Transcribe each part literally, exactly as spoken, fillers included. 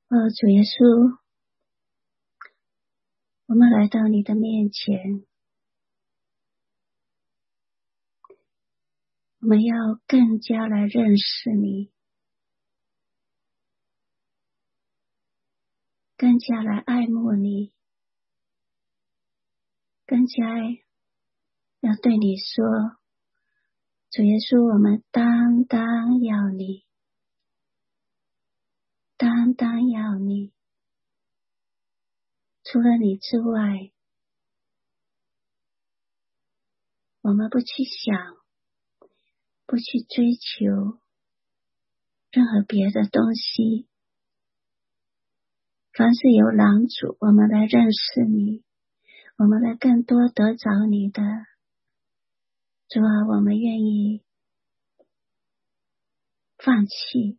哦，主耶稣，我们来到你的面前，我们要更加来认识你，更加来爱慕你，更加要对你说，主耶稣，我们单单要你，单单要你，除了你之外，我们不去想，不去追求任何别的东西。凡是由郎主，我们来认识你，我们来更多得着你的。主啊，我们愿意放弃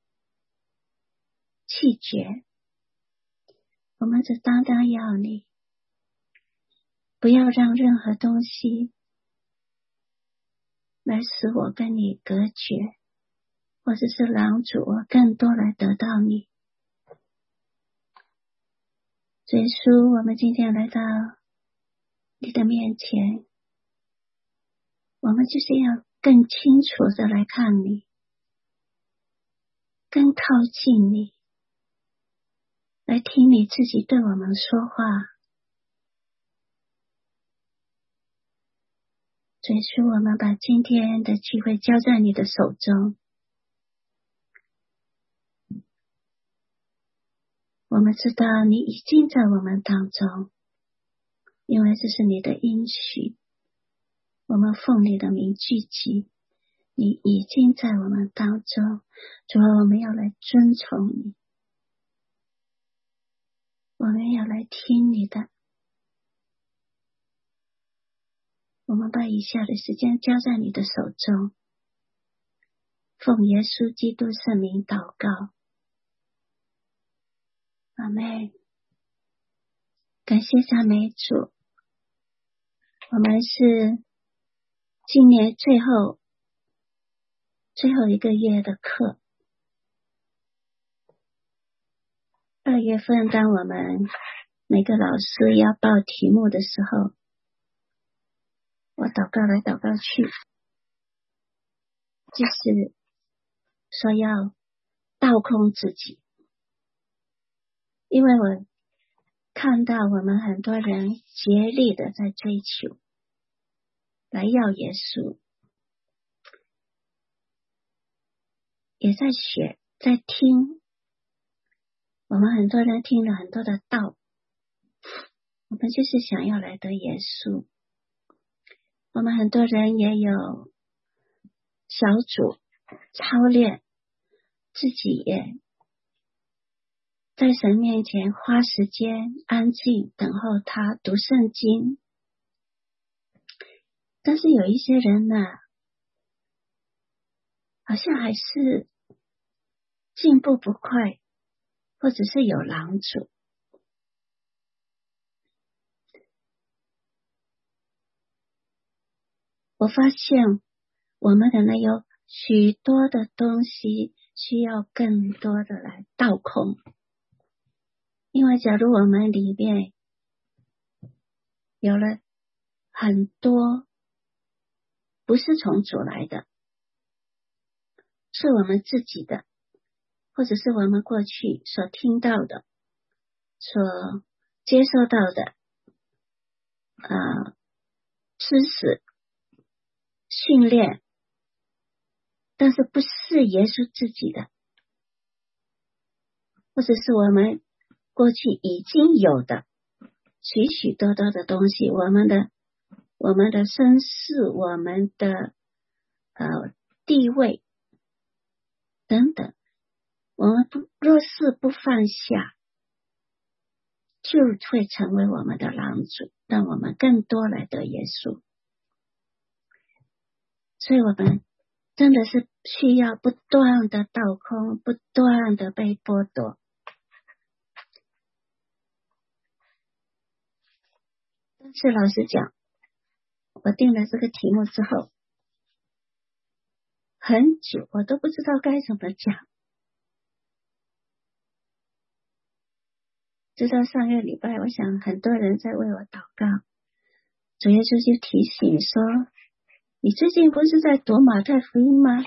弃绝，我们只单单要你，不要让任何东西来使我跟你隔绝，或者是郎主我更多来得到你。主耶稣，我们今天来到你的面前，我们就是要更清楚的来看你，更靠近你，来听你自己对我们说话。主耶稣，我们把今天的机会交在你的手中，我们知道你已经在我们当中，因为这是你的应许，我们奉你的名聚集，你已经在我们当中。主啊，我们要来遵从你，我们要来听你的。我们把以下的时间交在你的手中，奉耶稣基督圣名祷告，阿们。感谢赞美主，我们是今年最后最后一个月的课。二月份当我们每个老师要报题目的时候，我祷告来祷告去，就是说要倒空自己，因为我看到我们很多人竭力的在追求，来要耶稣，也在学，在听。我们很多人听了很多的道，我们就是想要来得耶稣。我们很多人也有小组操练，自己也在神面前花时间安静等候他，读圣经。但是有一些人呢，好像还是进步不快，或者是有狼主。我发现我们可能有许多的东西需要更多的来倒空，因为假如我们里面有了很多不是从主来的，是我们自己的，或者是我们过去所听到的，所接受到的呃知识训练，但是不是耶稣自己的，或者是我们过去已经有的许许多多的东西，我们的我们的身世，我们的呃地位等等，我们不若是不放下，就会成为我们的狼主，让我们更多来得耶稣。所以我们真的是需要不断的倒空，不断的被剥夺。但是老实讲，我定了这个题目之后，很久我都不知道该怎么讲。 直到上个礼拜，我想很多人在为我祷告，主耶稣就提醒说，你最近不是在读马太福音吗？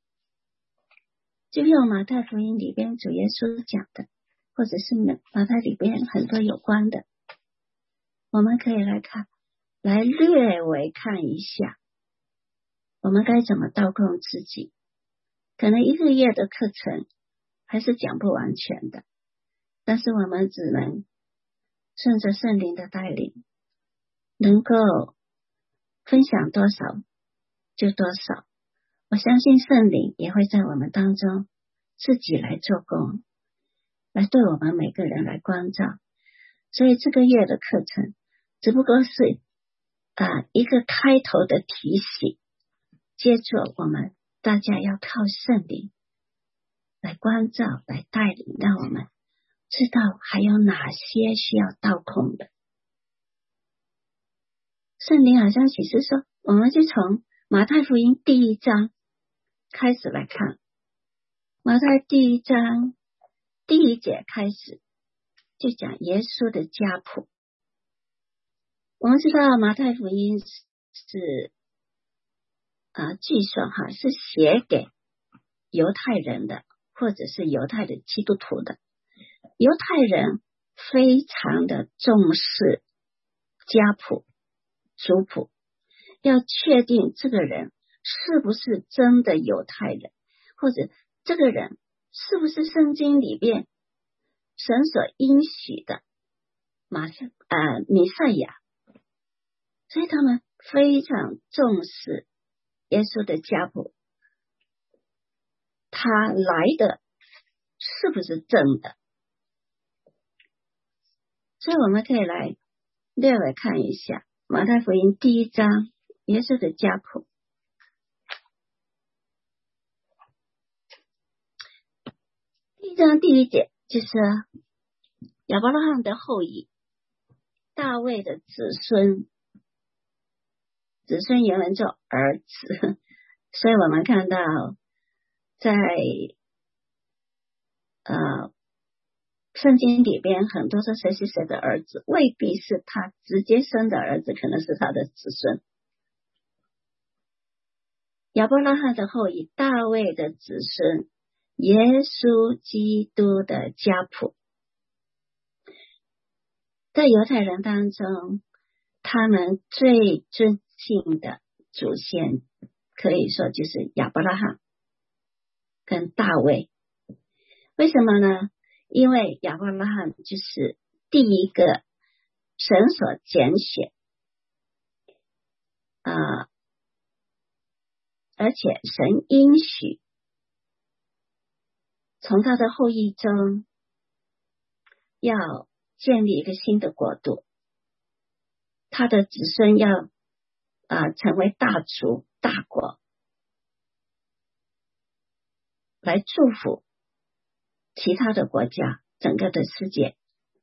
就用马太福音里边主耶稣讲的，或者是马太里边很多有关的，我们可以来看，来略微看一下，我们该怎么倒空自己。可能一个月的课程还是讲不完全的，但是我们只能顺着圣灵的带领，能够分享多少就多少。我相信圣灵也会在我们当中自己来做工，来对我们每个人来光照。所以这个月的课程只不过是啊一个开头的提醒，接着我们大家要靠圣灵来光照，来带领，让我们知道还有哪些需要倒空的。圣灵好像启示说，我们就从马太福音第一章开始来看。马太第一章第一节开始就讲耶稣的家谱。我们知道马太福音是啊，据说哈是写给犹太人的，或者是犹太的基督徒的。犹太人非常的重视家谱、族谱，要确定这个人是不是真的犹太人，或者这个人是不是圣经里边神所应许的马赛呃弥赛亚。所以他们非常重视耶稣的家谱，他来的是不是真的。所以我们可以来略微看一下马太福音第一章耶稣的家谱。第一章第一节就是亚伯拉罕的后裔，大卫的子孙，子孙原文做儿子，所以我们看到在呃圣经里边很多说谁是谁的儿子，未必是他直接生的儿子，可能是他的子孙。亚伯拉罕的后裔，大卫的子孙，耶稣基督的家谱。在犹太人当中，他们最尊敬的祖先可以说就是亚伯拉罕跟大卫。为什么呢？因为亚伯拉罕就是第一个神所拣选啊、呃，而且神应许从他的后裔中要建立一个新的国度，他的子孙要啊、呃、成为大族大国，来祝福其他的国家，整个的世界。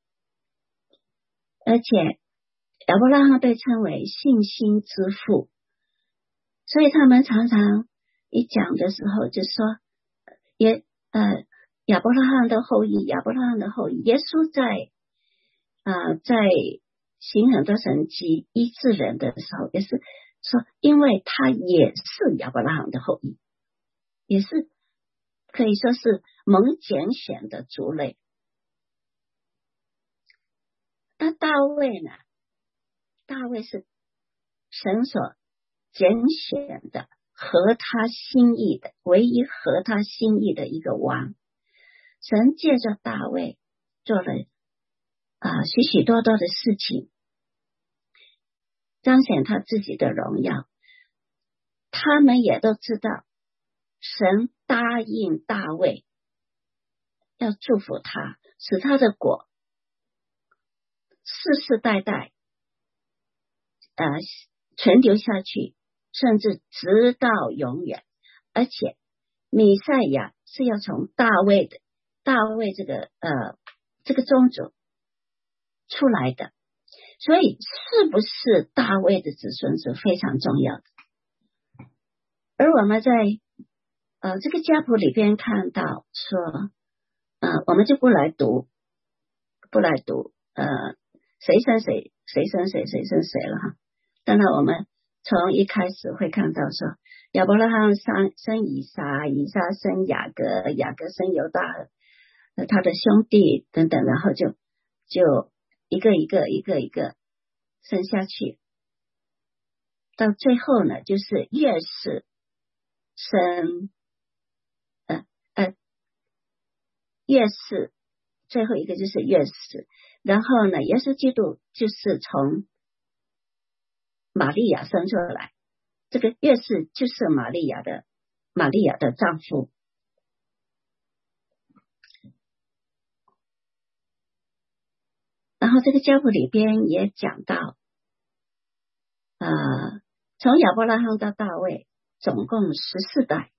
而且亚伯拉罕被称为信心之父，所以他们常常一讲的时候就说也呃亚伯拉罕的后裔，亚伯拉罕的后裔。耶稣在啊、呃、在行很多神迹医治人的时候，也是说因为他也是亚伯拉罕的后裔，也是可以说是蒙拣选的族类。那大卫呢？大卫是神所拣选的，合他心意的，唯一合他心意的一个王。神借着大卫做了啊许许多多的事情，彰显他自己的荣耀。他们也都知道，神答应大卫要祝福他，使他的国世世代代呃存留下去，甚至直到永远。而且弥赛亚是要从大卫的大卫这个呃这个宗族出来的，所以是不是大卫的子孙是非常重要的。而我们在呃这个家谱里边看到说，呃我们就不来读不来读呃谁生谁谁生谁谁生谁了哈。当然我们从一开始会看到说亚伯拉罕生生以撒，以撒生雅各，雅各生犹大他的兄弟等等，然后就就一个一个一个一个生下去，到最后呢就是越是生呃呃越是最后一个就是越是，然后呢耶稣基督就是从玛利亚生出来，这个越是就是玛利亚的玛利亚的丈夫。然后这个家谱里边也讲到呃从亚伯拉罕到大卫总共十四代，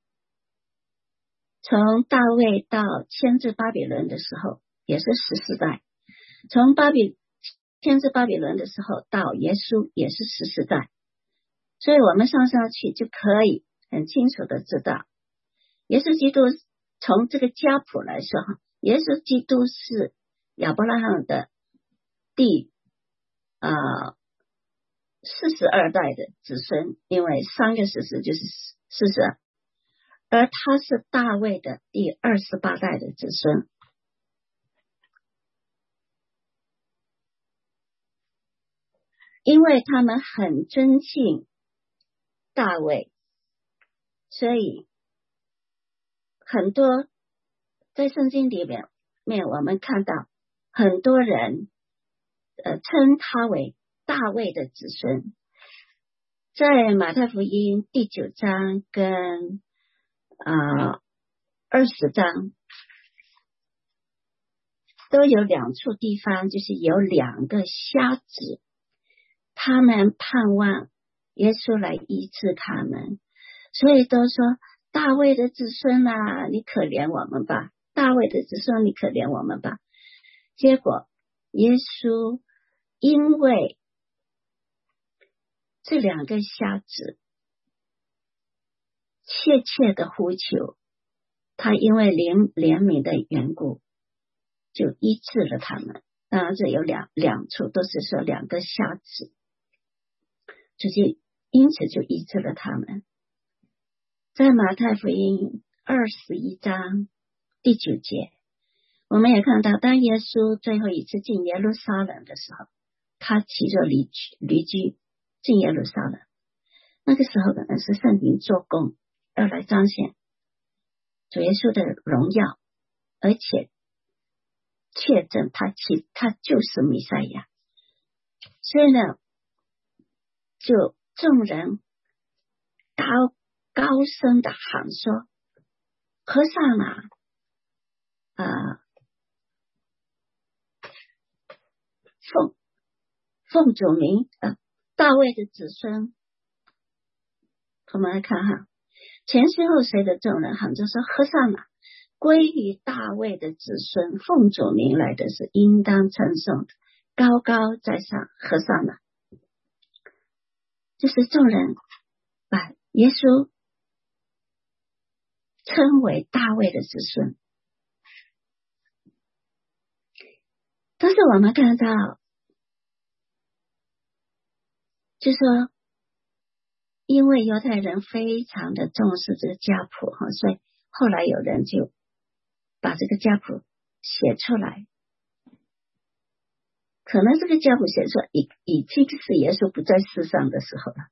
从大卫到迁至巴比伦的时候也是十四代，从巴比迁至巴比伦的时候到耶稣也是十四代。所以我们上上去就可以很清楚的知道，耶稣基督从这个家谱来说，耶稣基督是亚伯拉罕的第呃四十二代的子孙，因为三个四十就是四十二，而他是大卫的第二十八代的子孙。因为他们很尊敬大卫，所以很多在圣经里面面我们看到很多人呃称他为大卫的子孙。在马太福音第九章跟呃二十章都有两处地方，就是有两个瞎子，他们盼望耶稣来医治他们，所以都说大卫的子孙啊，你可怜我们吧，大卫的子孙你可怜我们吧。结果耶稣因为这两个瞎子切切的呼求，他因为怜怜悯的缘故就医治了他们。当然这有两两处都是说两个瞎子，就是因此就医治了他们。在马太福音二十一章第九节，我们也看到当耶稣最后一次进耶路撒冷的时候，他骑着驴驴驹进耶路撒冷，那个时候可能是圣灵做工，要来彰显主耶稣的荣耀，而且确证他其他就是弥赛亚。所以呢就众人高高声的喊说，和散那呃奉奉主名呃大卫的子孙。我们来看哈，前随后随的众人喊着说，和散那归于大卫的子孙，奉主名来的是应当称颂的，高高在上，和散那。就是众人把耶稣称为大卫的子孙。但是我们看到就说因为犹太人非常的重视这个家谱，所以后来有人就把这个家谱写出来，可能这个家谱写出来已已经是耶稣不在世上的时候了。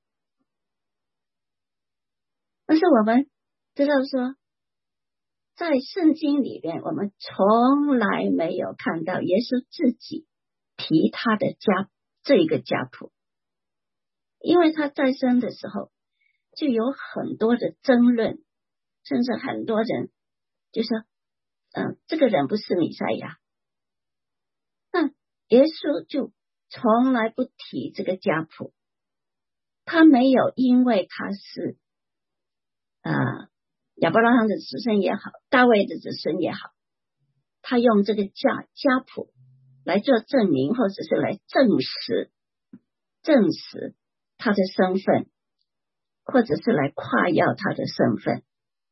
但是我们知道说在圣经里面我们从来没有看到耶稣自己提他的家这一个家谱，因为他在生的时候就有很多的争论，甚至很多人就说嗯，这个人不是弥赛亚。那耶稣就从来不提这个家谱，他没有因为他是呃亚伯拉罕的子孙也好，大卫的子孙也好，他用这个家家谱来做证明，或者是来证实证实他的身份，或者是来夸耀他的身份。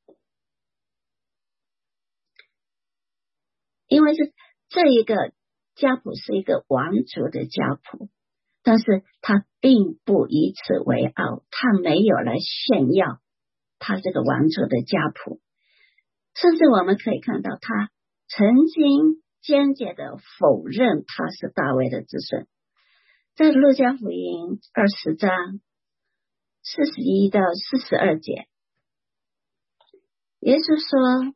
因为是这一个家谱是一个王族的家谱，但是他并不以此为傲，他没有来炫耀他这个王族的家谱，甚至我们可以看到他曾经坚决的否认他是大卫的子孙。在路加福音二十章四十一到四十二节，耶稣说，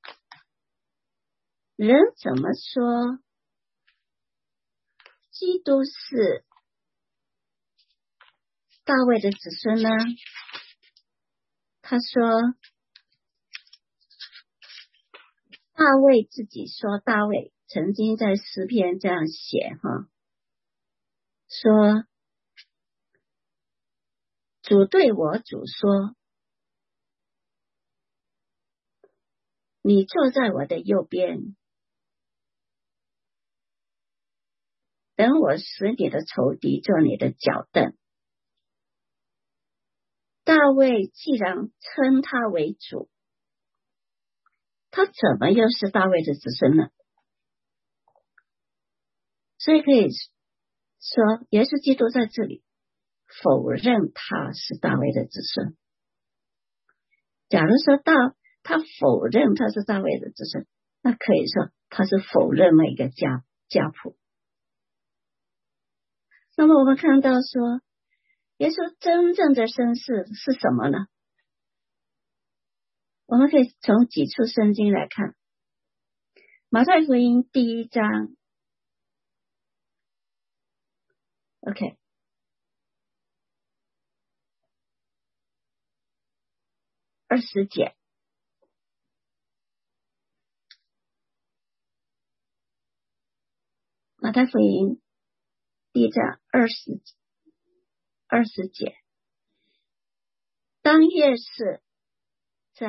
人怎么说基督是大卫的子孙呢？他说，大卫自己说，大卫曾经在诗篇这样写哈，说主对我主说，你坐在我的右边，等我使你的仇敌做你的脚凳。大卫既然称他为主，他怎么又是大卫的子孙呢？所以可以说，耶稣基督在这里否认他是大卫的子孙。假如说到他否认他是大卫的子孙，那可以说他是否认了一个家家谱。那么我们看到说，耶稣真正的身世是什么呢？我们可以从几处圣经来看。马太福音第一章 OK 二十节，马太福音第一章二十二十节，当夜是在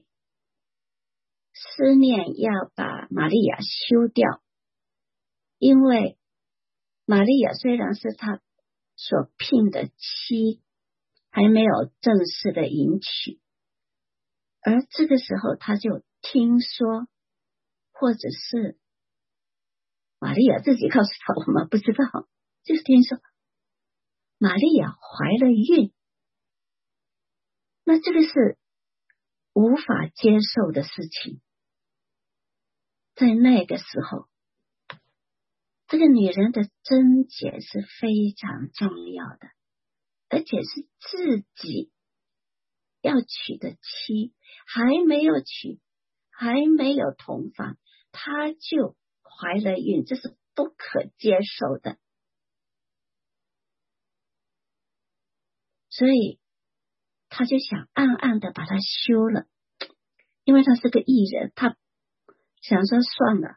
思念要把玛利亚休掉，因为玛利亚虽然是他所聘的妻，还没有正式的迎娶，而这个时候他就听说，或者是玛利亚自己告诉他，我们不知道，就是听说玛利亚怀了孕，那这个是无法接受的事情。在那个时候，这个女人的贞洁是非常重要的，而且是自己要娶的妻，还没有娶，还没有同房，她就怀了孕，这是不可接受的。所以他就想暗暗的把她休了，因为他是个义人，他想说算了，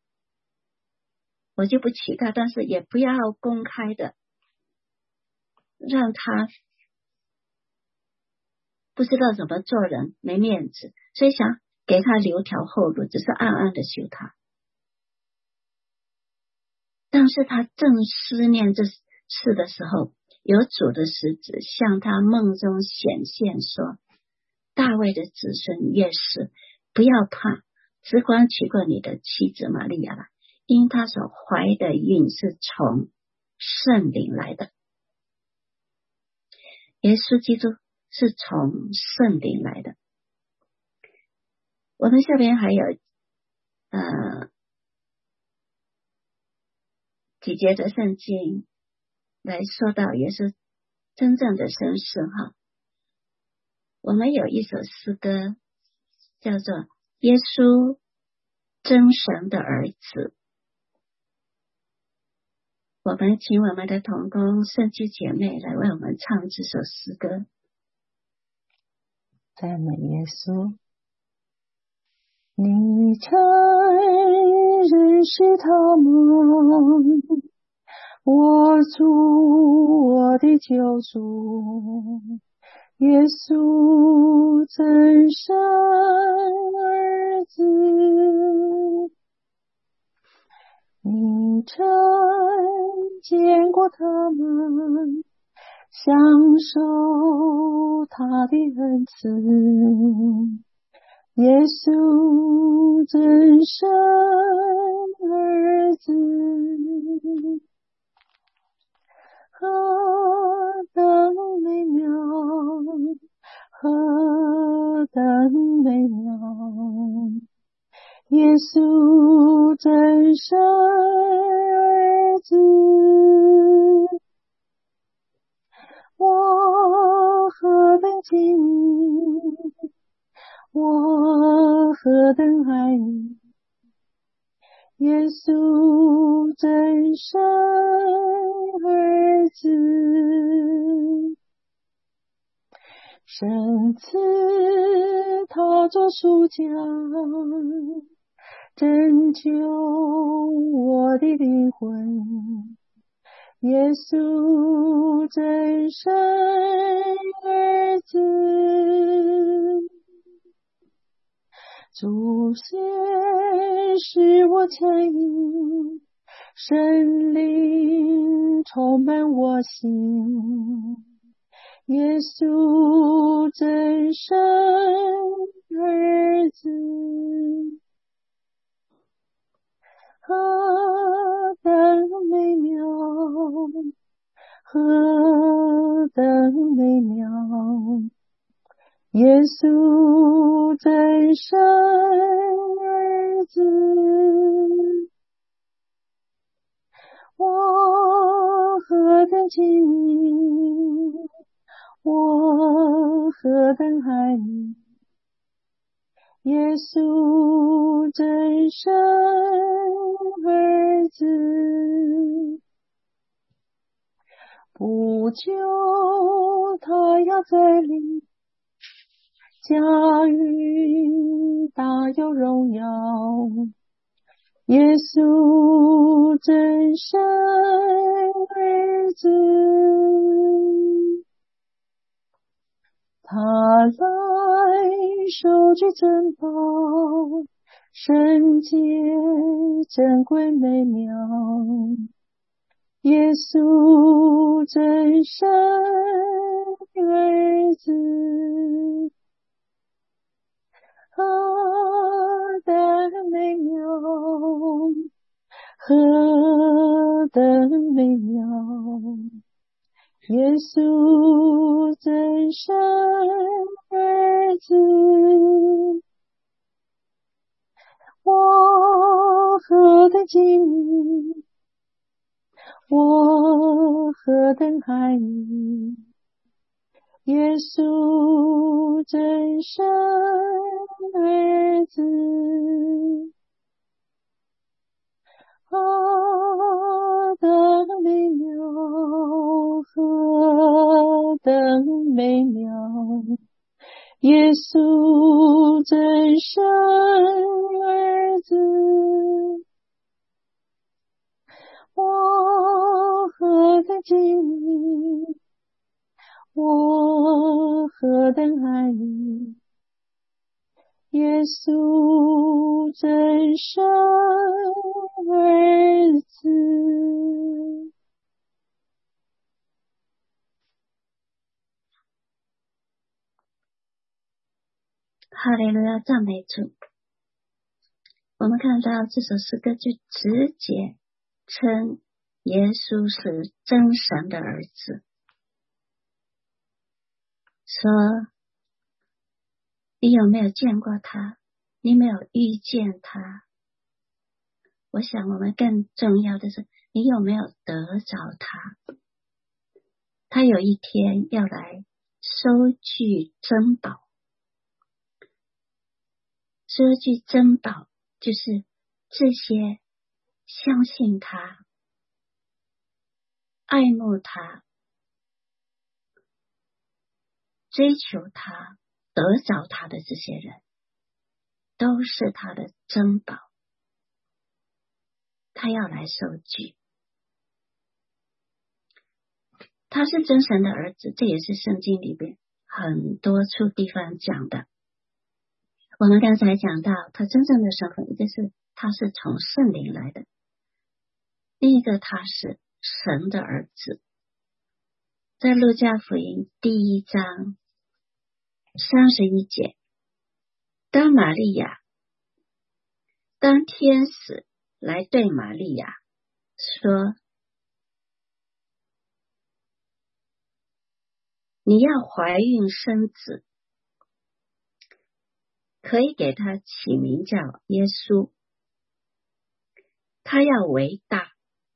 我就不娶她，但是也不要公开的让她不知道怎么做人，没面子，所以想给她留条后路，只是暗暗的休她。但是他正思念这事的时候，有主的使者向他梦中显现说，大卫的子孙约瑟，不要怕，只管娶过你的妻子玛利亚了，因他所怀的孕是从圣灵来的。耶稣基督是从圣灵来的。我们下边还有呃几节的圣经来说到耶稣真正的身世哈。我们有一首诗歌叫做耶稣真神的儿子，我们请我们的同工圣居姐妹来为我们唱这首诗歌。 赞美耶稣，你曾认识他们，我主，我的救主，耶稣真神儿子，你曾见过他们，享受他的恩赐，耶稣真神儿子， 真神儿子，我何等敬你，我何等爱你，耶稣真神儿子，神赐他做赎价，拯救我的灵魂，耶稣真神儿子，主先使我参与，圣灵充满我心，耶稣真神儿子，何等美妙，何等美妙，耶稣真神儿子，我何等敬你，我何等爱你，耶稣真神儿子，不久他要再临，驾云大有荣耀，耶稣真神儿子，他来收据珍宝，圣洁珍贵美妙，耶稣真神儿子，何等美妙，何等美妙，耶稣真神儿子，我何等敬你，我何等爱你，耶稣真神儿子，何等美妙，何等美妙，耶稣真神儿子，我何等敬你，我何等爱你，耶稣真神儿子。 哈利路亚，赞美主。我们看到这首诗歌就直接称耶稣是真神的儿子，说你有没有见过他，你没有遇见他，我想我们更重要的是你有没有得着他，他有一天要来收据珍宝，收据珍宝就是这些相信他、爱慕他、追求他、得着他的这些人，都是他的珍宝，他要来收据。他是真神的儿子，这也是圣经里边很多处地方讲的。我们刚才讲到他真正的身份，一个是他是从圣灵来的，另一个他是神的儿子。在路加福音第一章三十一节，当玛利亚，当天使来对玛利亚说，你要怀孕生子，可以给他起名叫耶稣， 他要为大，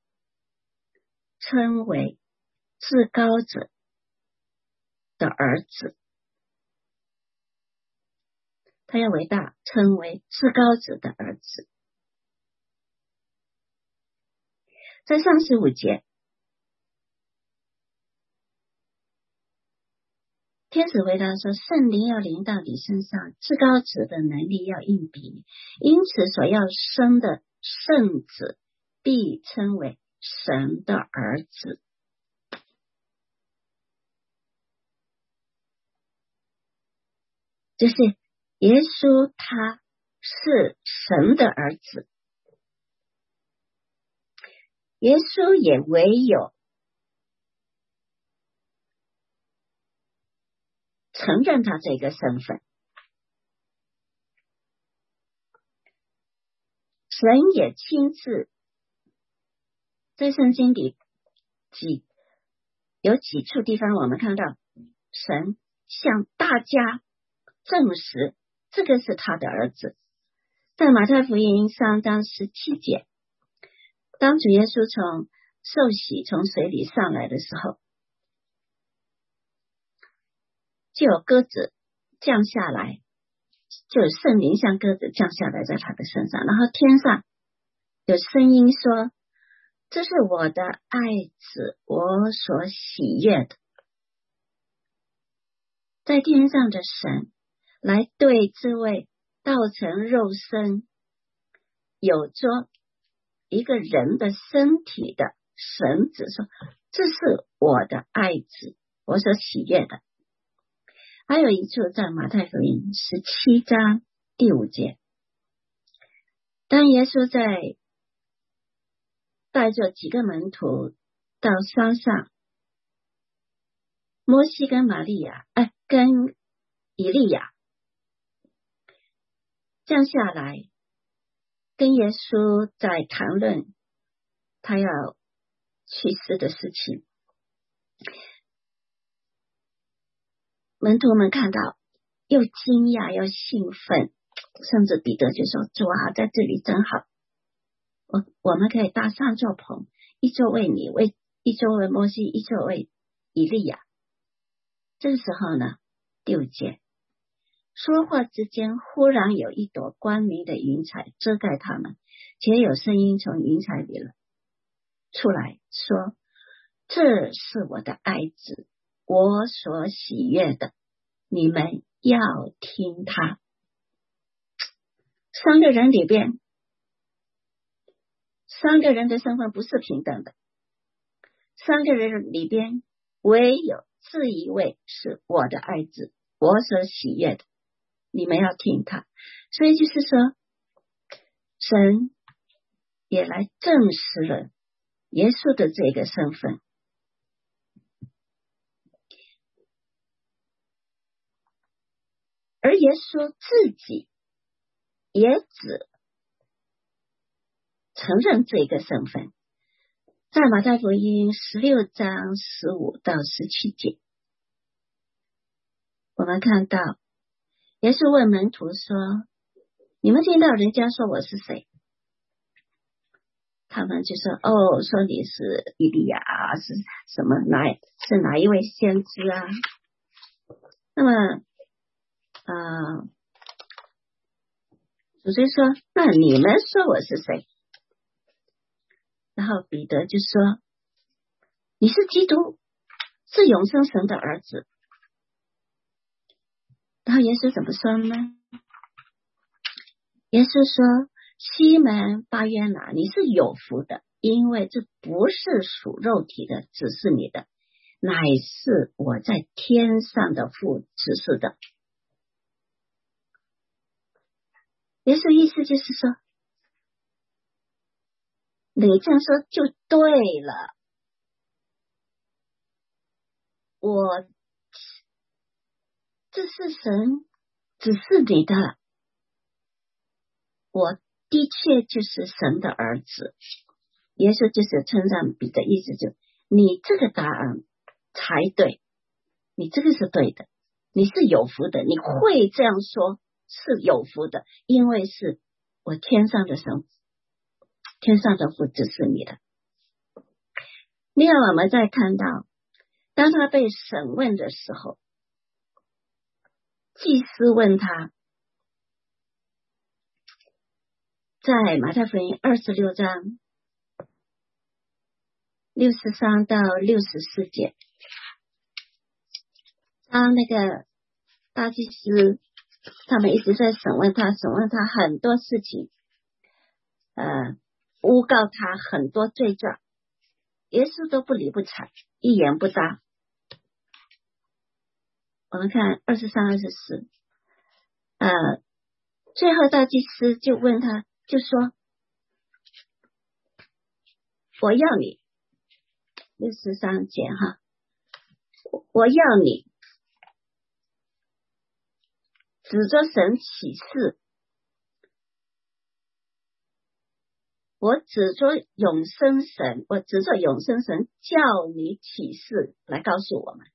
称为至高者的儿子。他要为大，称为至高者的儿子。在三十五节，天使回答说，圣灵要临到你身上，至高者的能力要应比你，因此所要生的圣子必称为神的儿子。就是耶稣他是神的儿子，耶稣也唯有承认他这个身份，神也亲自在圣经里几有几处地方我们看到神向大家证实这个是他的儿子。在马太福音三章十七节，当主耶稣从受洗从水里上来的时候，就有鸽子降下来，就有圣灵像鸽子降下来在他的身上，然后天上有声音说，这是我的爱子，我所喜悦的。在天上的神来对这位道成肉身有着一个人的身体的神子说，这是我的爱子，我所喜悦的。还有一处在马太福音十七章第五节，当耶稣在带着几个门徒到山上，摩西跟玛利亚哎，跟以利亚降下来跟耶稣在谈论他要去世的事情，门徒们看到又惊讶又兴奋，甚至彼得就说，主啊，在这里真好，我我们可以搭三座棚，一座为你，为一座为摩西，一座为以利亚。这个时候呢，第五节，说话之间忽然有一朵光明的云彩遮盖他们，且有声音从云彩里了出来说，这是我的爱子，我所喜悦的，你们要听他。三个人里边，三个人的身份不是平等的，三个人里边唯有这一位是我的爱子，我所喜悦的，你们要听他。所以就是说，神也来证实了耶稣的这个身份。而耶稣自己也只承认这个身份。在马太福音十六章十五到十七节，我们看到耶稣问门徒说，你们听到人家说我是谁？他们就说，哦，说你是以利亚，是什么哪是哪一位先知啊？那么呃，主就说，那你们说我是谁？然后彼得就说，你是基督，是永生神的儿子。然后耶稣怎么说呢？耶稣说，西门巴约拿，你是有福的，因为这不是属肉体的指示你的，乃是我在天上的父指示的。耶稣意思就是说，你这样说就对了，我这是神指示你的，我的确就是神的儿子。耶稣就是称赞彼得，意思就你这个答案才对，你这个是对的，你是有福的，你会这样说是有福的，因为是我天上的神天上的父指示你的。另外我们再看到，当他被审问的时候，祭司问他，在马太福音二十六章六十三到六十四节，当那个大祭司他们一直在审问他，审问他很多事情，呃，诬告他很多罪状，耶稣都不理不睬，一言不答。我们看二十三、二十四，呃，最后大祭司就问他，就说：“我要你，六十三节哈，我要你指着神起誓，我指着永生神，我指着永生神叫你起誓来告诉我们。”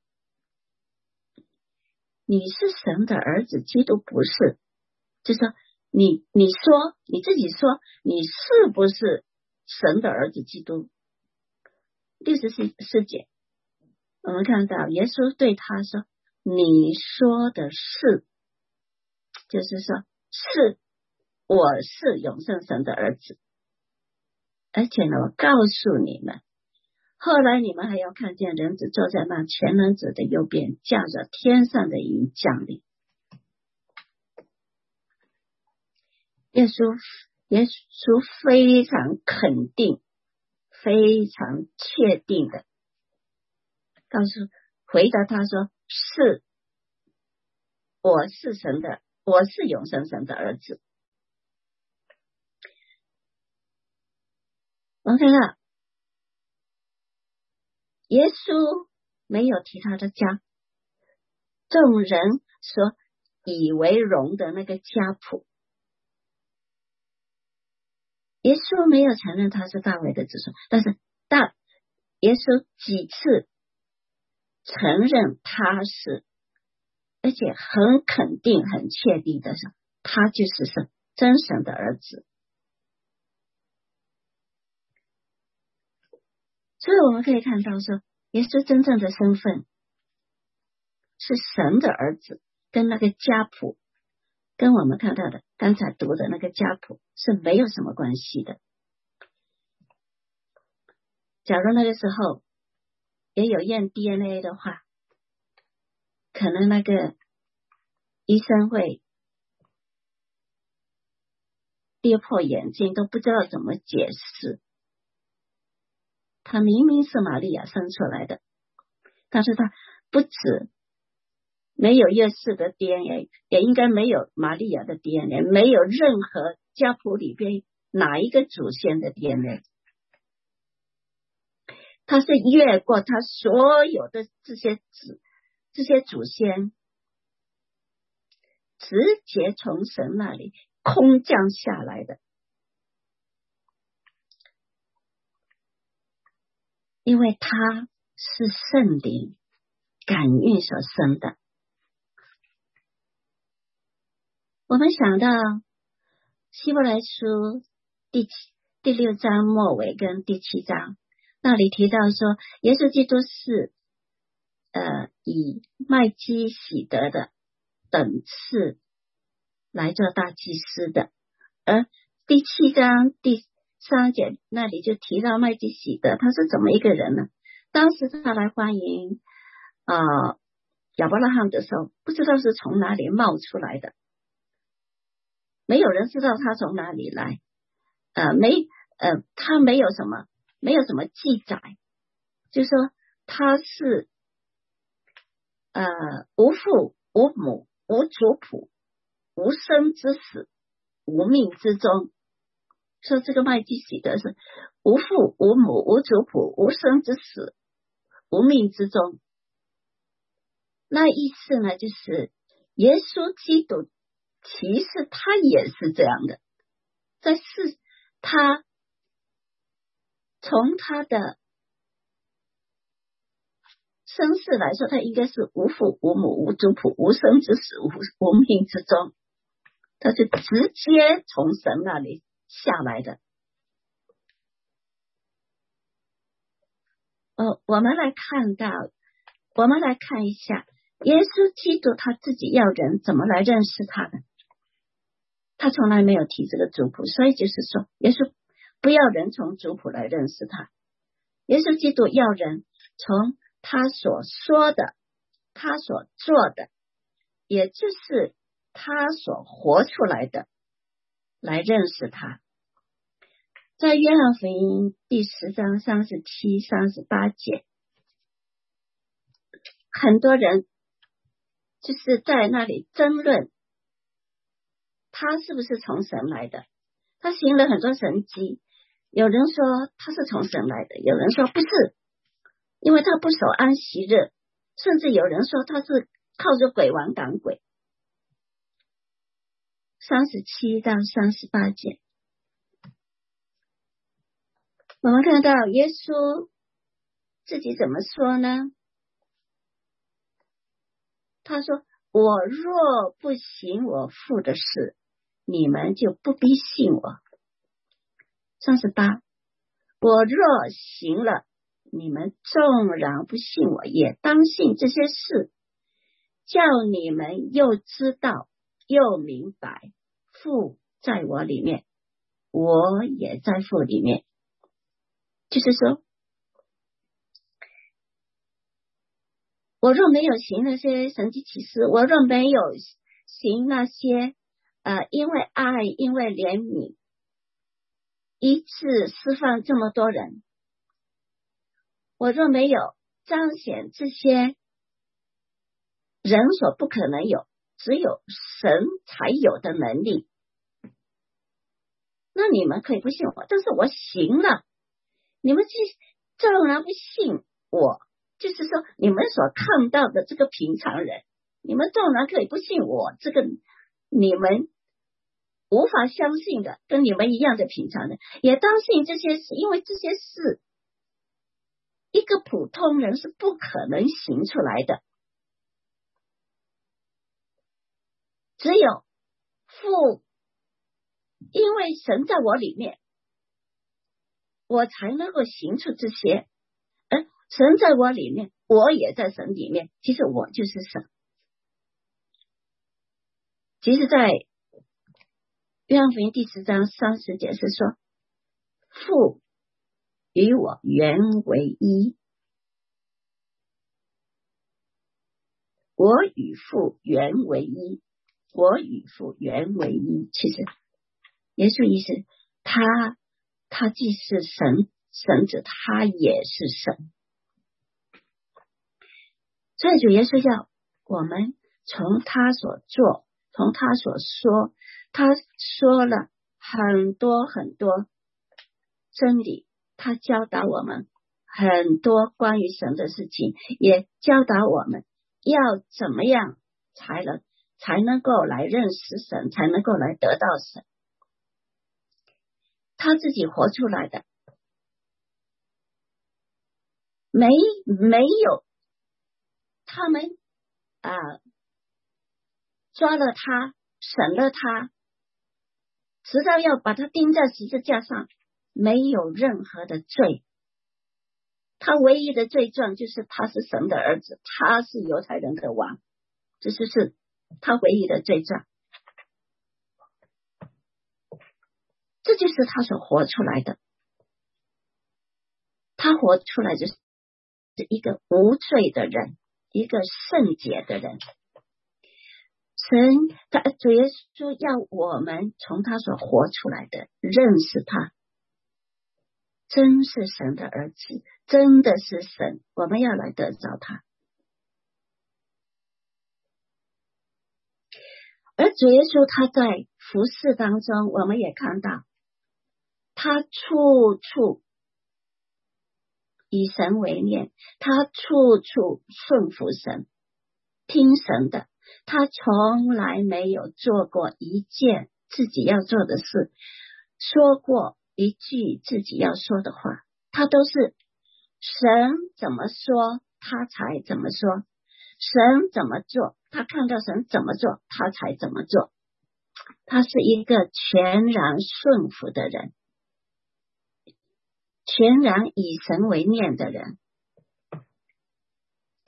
你是神的儿子，基督不是，就说你你说你自己说你是不是神的儿子基督？六十四节，我们看到耶稣对他说：“你说的是，就是说是我是永生神的儿子，而且呢，我告诉你们。”后来你们还要看见人子坐在那全能者的右边，驾着天上的云降临。耶稣耶稣非常肯定非常确定的告诉回答他说：“是，我是神的，我是永生神的儿子。”我们看到耶稣没有提他的家，众人所以为荣的那个家谱，耶稣没有承认他是大卫的子孙，但是大耶稣几次承认他是，而且很肯定很确定的说他就是神真神的儿子。所以我们可以看到说，耶稣真正的身份是神的儿子，跟那个家谱，跟我们看到的刚才读的那个家谱是没有什么关系的。假如那个时候也有验 D N A 的话，可能那个医生会跌破眼镜，都不知道怎么解释。他明明是玛利亚生出来的，但是他不止没有约瑟的 D N A， 也应该没有玛利亚的 D N A， 没有任何家谱里边哪一个祖先的 D N A。 他是越过他所有的这些子这些祖先，直接从神那里空降下来的。因为他是圣灵感孕所生的。我们想到希伯来书第七第六章末尾跟第七章，那里提到说耶稣基督是呃以麦基洗德的等次来做大祭司的，而第七章第三节那里就提到麦基洗德，他是怎么一个人呢？当时他来欢迎啊、呃、亚伯拉罕的时候，不知道是从哪里冒出来的，没有人知道他从哪里来，呃没呃他没有什么没有什么记载，就说他是呃无父无母无族谱无生之始无命之终。说这个麦基洗德是无父无母无族谱无生之始无命之终，那意思呢就是耶稣基督其实他也是这样的，在世他从他的身世来说，他应该是无父无母无族谱无生之始无无命之终，他是直接从神那里下来的。 哦，我们来看到，我们来看一下，耶稣基督他自己要人怎么来认识他的，他从来没有提这个族谱，所以就是说，耶稣不要人从族谱来认识他，耶稣基督要人从他所说的，他所做的，也就是他所活出来的来认识他。在约翰福音第十章三十七、三十八节，很多人就是在那里争论他是不是从神来的，他行了很多神迹，有人说他是从神来的，有人说不是，因为他不守安息日，甚至有人说他是靠着鬼王赶鬼。三十七到三十八节，我们看到耶稣自己怎么说呢？他说，我若不行我父的事，你们就不必信我。三十八，我若行了，你们纵然不信我，也当信这些事，叫你们又知道又明白，父在我里面，我也在父里面。就是说，我若没有行那些神迹奇事，我若没有行那些呃，因为爱因为怜悯一次释放这么多人，我若没有彰显这些人所不可能有，只有神才有的能力，那你们可以不信我，但是我行了，你们纵然不信我，就是说你们所看到的这个平常人，你们纵然可以不信我这个你们无法相信的跟你们一样的平常人，也当信这些事，因为这些事一个普通人是不可能行出来的，只有父，因为神在我里面，我才能够行出这些，而神在我里面，我也在神里面，其实我就是神。其实在约翰福音第十章三十节是说，父与我原为一，我与父原为一，我与父原为一。其实耶稣意思，他他既是神神子，他也是神。所以主耶稣要我们从他所做，从他所说，他说了很多很多真理，他教导我们很多关于神的事情，也教导我们要怎么样才能才能够来认识神，才能够来得到神。他自己活出来的，没没有他们啊、呃、抓了他，审了他，直到要把他钉在十字架上，没有任何的罪。他唯一的罪状就是他是神的儿子，他是犹太人的王，这就是他唯一的罪状。这就是他所活出来的，他活出来就是一个无罪的人，一个圣洁的人。神他主耶稣要我们从他所活出来的认识他，真是神的儿子，真的是神，我们要来得着他。而主耶稣他在服事当中，我们也看到他处处以神为念，他处处顺服神，听神的，他从来没有做过一件自己要做的事，说过一句自己要说的话，他都是神怎么说他才怎么说，神怎么做，他看到神怎么做他才怎么做，他是一个全然顺服的人，全然以神为念的人。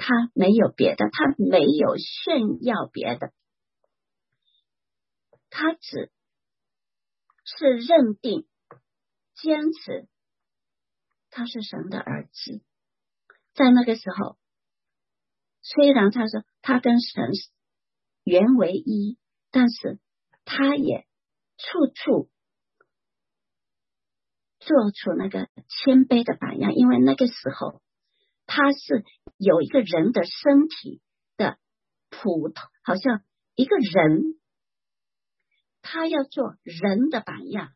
他没有别的，他没有炫耀别的，他只是认定坚持他是神的儿子。在那个时候，虽然他说他跟神原为一，但是他也处处做出那个谦卑的榜样，因为那个时候他是有一个人的身体的普通，好像一个人，他要做人的榜样，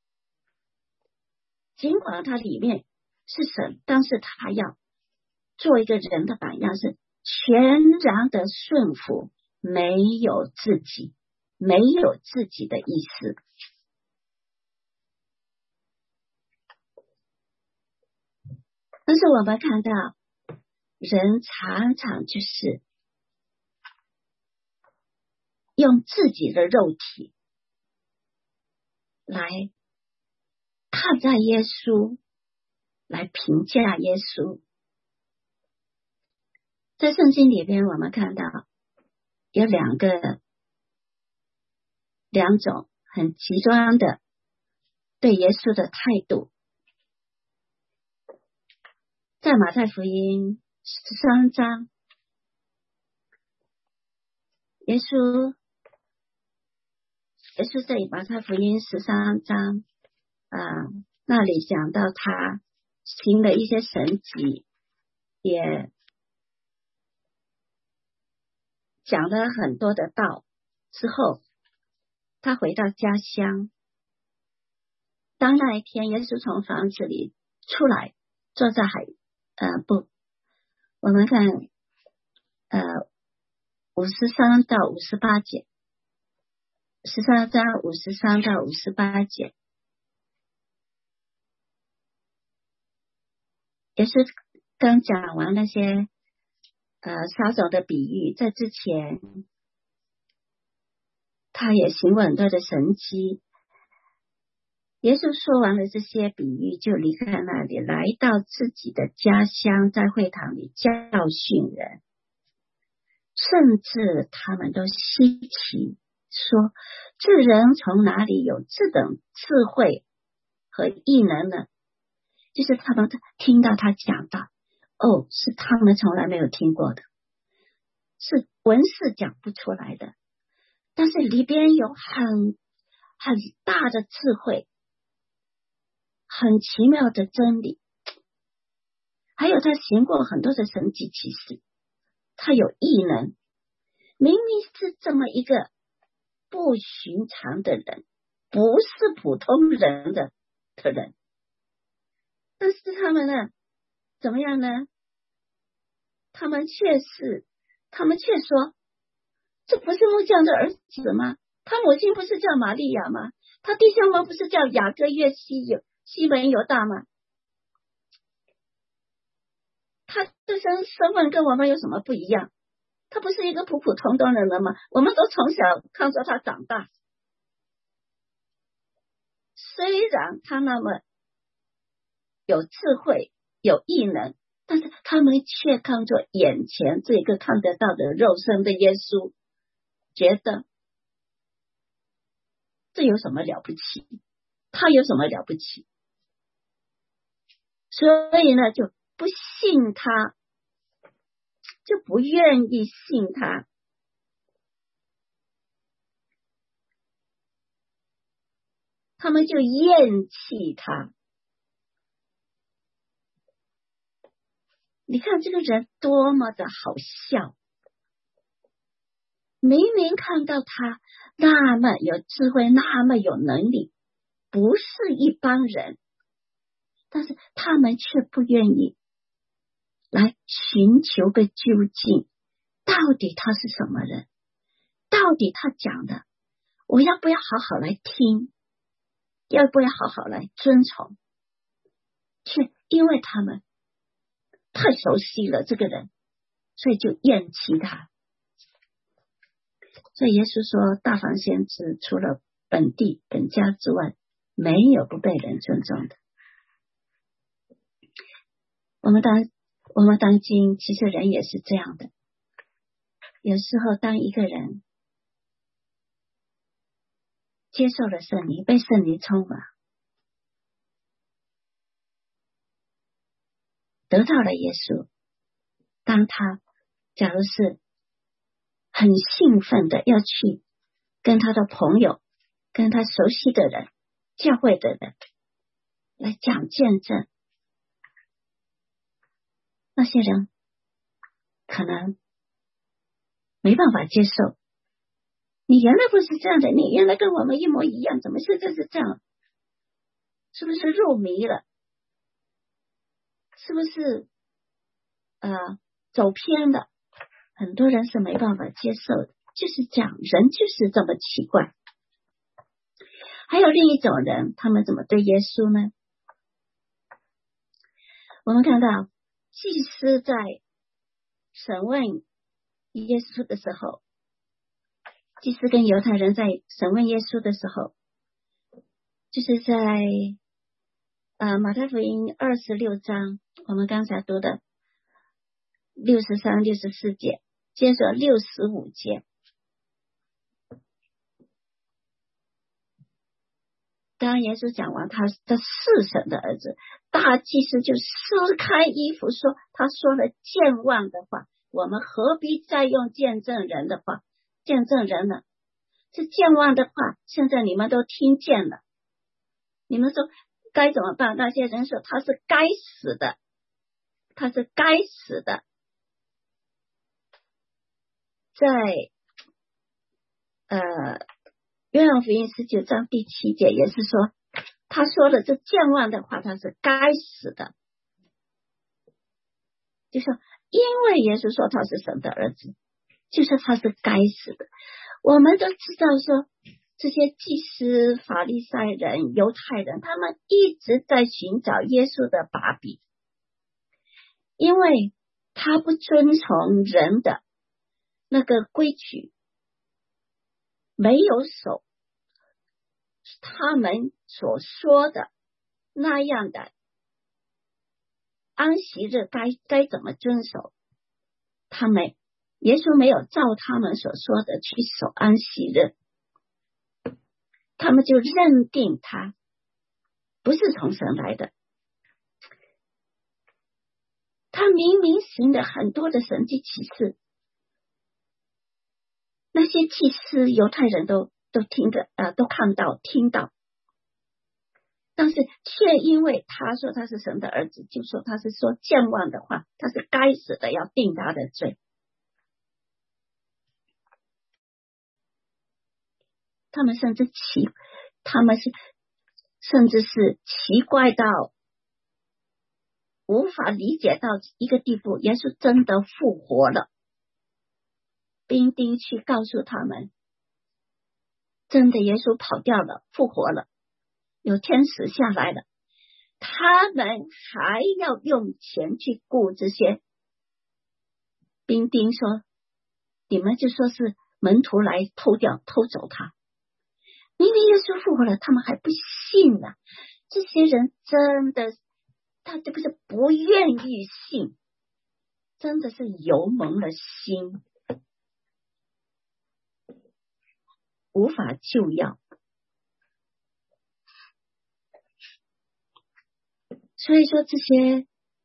尽管他里面是神，但是他要做一个人的榜样，是全然的顺服，没有自己，没有自己的意思。但是我们看到人常常就是用自己的肉体来看待耶稣，来评价耶稣。在圣经里边，我们看到有两个两种很极端的对耶稣的态度。在马太福音十三章，耶稣耶稣在马太福音十三章啊、呃、那里讲到他行了一些神迹，也讲了很多的道之后，他回到家乡。当那一天耶稣从房子里出来，坐在海呃不，我们看呃五十三到五十八节，十三章五十三到五十八节，也是刚讲完那些呃撒种的比喻。在之前他也行过很多的神迹。耶稣说完了这些比喻，就离开那里，来到自己的家乡，在会堂里教训人，甚至他们都稀奇，说这人从哪里有这等智慧和异能呢？就是他们听到他讲到，哦，是他们从来没有听过的，是文士讲不出来的，但是里边有很很大的智慧，很奇妙的真理，还有他行过很多的神迹奇事，他有异能，明明是这么一个不寻常的人，不是普通人的的人，但是他们呢怎么样呢？他们却是他们却说，这不是木匠的儿子吗？他母亲不是叫玛利亚吗？他弟兄们不是叫雅各、约西、有西门、犹大吗？他这身身份跟我们有什么不一样？他不是一个普普通通的人吗？我们都从小看着他长大，虽然他那么有智慧有异能，但是他们却看着眼前这个看得到的肉身的耶稣，觉得这有什么了不起？他有什么了不起？所以呢，就不信他，就不愿意信他。他们就厌弃他。你看这个人多么的好笑，明明看到他那么有智慧，那么有能力，不是一般人，但是他们却不愿意来寻求个究竟，到底他是什么人，到底他讲的我要不要好好来听，要不要好好来遵从，却因为他们太熟悉了这个人，所以就厌弃他。所以耶稣说，大房先知除了本地本家之外，没有不被人尊重的。我们当我们当今其实人也是这样的，有时候当一个人接受了圣灵，被圣灵充满，得到了耶稣，当他假如是很兴奋的要去跟他的朋友，跟他熟悉的人，教会的人来讲见证，那些人可能没办法接受，你原来不是这样的，你原来跟我们一模一样，怎么现在是这样？是不是入迷了？是不是呃走偏了？很多人是没办法接受的，就是这样，人就是这么奇怪。还有另一种人，他们怎么对耶稣呢？我们看到祭司在审问耶稣的时候，祭司跟犹太人在审问耶稣的时候，就是在呃马太福音二十六章，我们刚才读的六十三、六十四节，接着六十五节。当耶稣讲完他的是神的儿子，大祭司就撕开衣服说，他说了健忘的话，我们何必再用见证人的话？见证人呢？这健忘的话，现在你们都听见了，你们说该怎么办？那些人说他是该死的，他是该死的。在呃约翰福音十九章第七节也是说，他说的这健忘的话，他是该死的。就说因为耶稣说他是神的儿子，就说他是该死的。我们都知道说，这些祭司、法利赛人、犹太人，他们一直在寻找耶稣的把柄，因为他不遵从人的那个规矩，没有守他们所说的那样的安息日该该怎么遵守，他们耶稣没有照他们所说的去守安息日，他们就认定他不是从神来的。他明明行了很多的神迹奇事，那些祭司犹太人都都听着呃都看到听到，但是却因为他说他是神的儿子，就说他是说健忘的话，他是该死的，要定他的罪。他们甚至奇他们是甚至是奇怪到无法理解到一个地步，耶稣真的复活了。兵丁去告诉他们，真的耶稣跑掉了，复活了，有天使下来了，他们还要用钱去雇这些兵丁，说你们就说是门徒来偷掉偷走他，明明耶稣复活了，他们还不信呢、啊。这些人真的，他这个是不愿意信，真的是油蒙了心，无法救药。所以说这些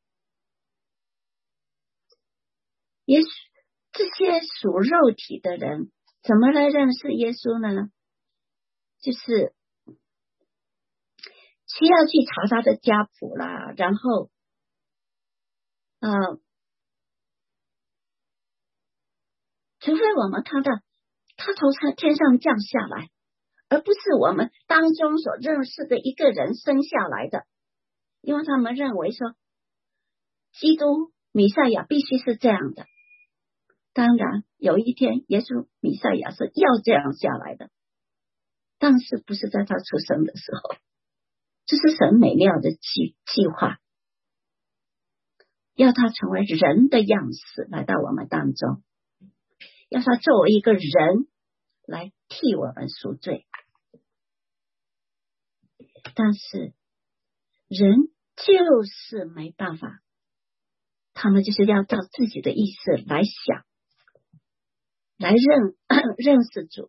也许这些属肉体的人怎么来认识耶稣呢？就是需要去查他的家谱啦，然后呃，除非我们看到他从天上降下来，而不是我们当中所认识的一个人生下来的，因为他们认为说基督弥赛亚必须是这样的。当然有一天耶稣弥赛亚是要这样下来的，但是不是在他出生的时候，这是神美妙的计计划，要他成为人的样式来到我们当中，要他作为一个人来替我们赎罪。但是人就是没办法，他他们就是要照自己的意思来想，来认认识主。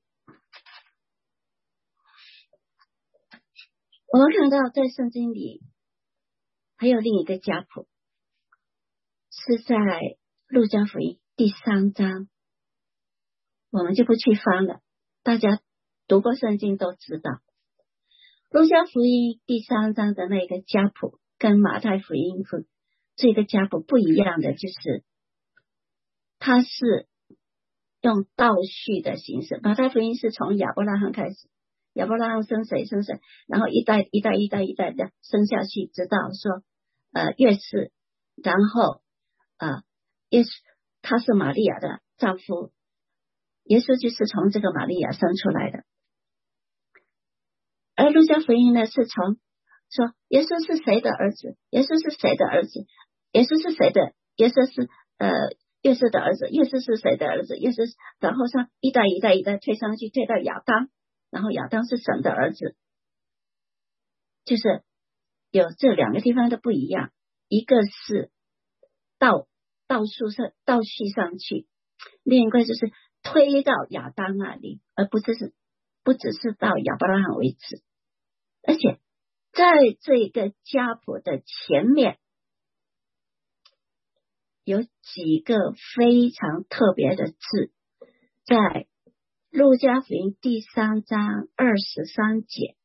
我们看到在圣经里还有另一个家谱，是在路加福音第三章，我们就不去翻了，大家读过圣经都知道，路加福音第三章的那个家谱跟马太福音这个家谱不一样的，就是它是用倒叙的形式。马太福音是从亚伯拉罕开始，亚伯拉罕生谁生谁，然后一代一代一代一代的生下去，直到说呃约瑟，然后呃耶稣他是玛利亚的丈夫，耶稣就是从这个玛利亚生出来的。而路加福音呢，是从说耶稣是谁的儿子，耶稣是谁的儿子，耶稣是谁的，耶稣是呃约瑟的儿子，约瑟是谁的儿子，约瑟，然后上一代一代一代推上去，推到亚当，然后亚当是神的儿子，就是有这两个地方的不一样，一个是倒倒数上倒叙上去，另一个就是推到亚当那里，而不只是不只是到亚伯拉罕为止。而且在这个家谱的前面有几个非常特别的字，在路加福音第三章二十三节，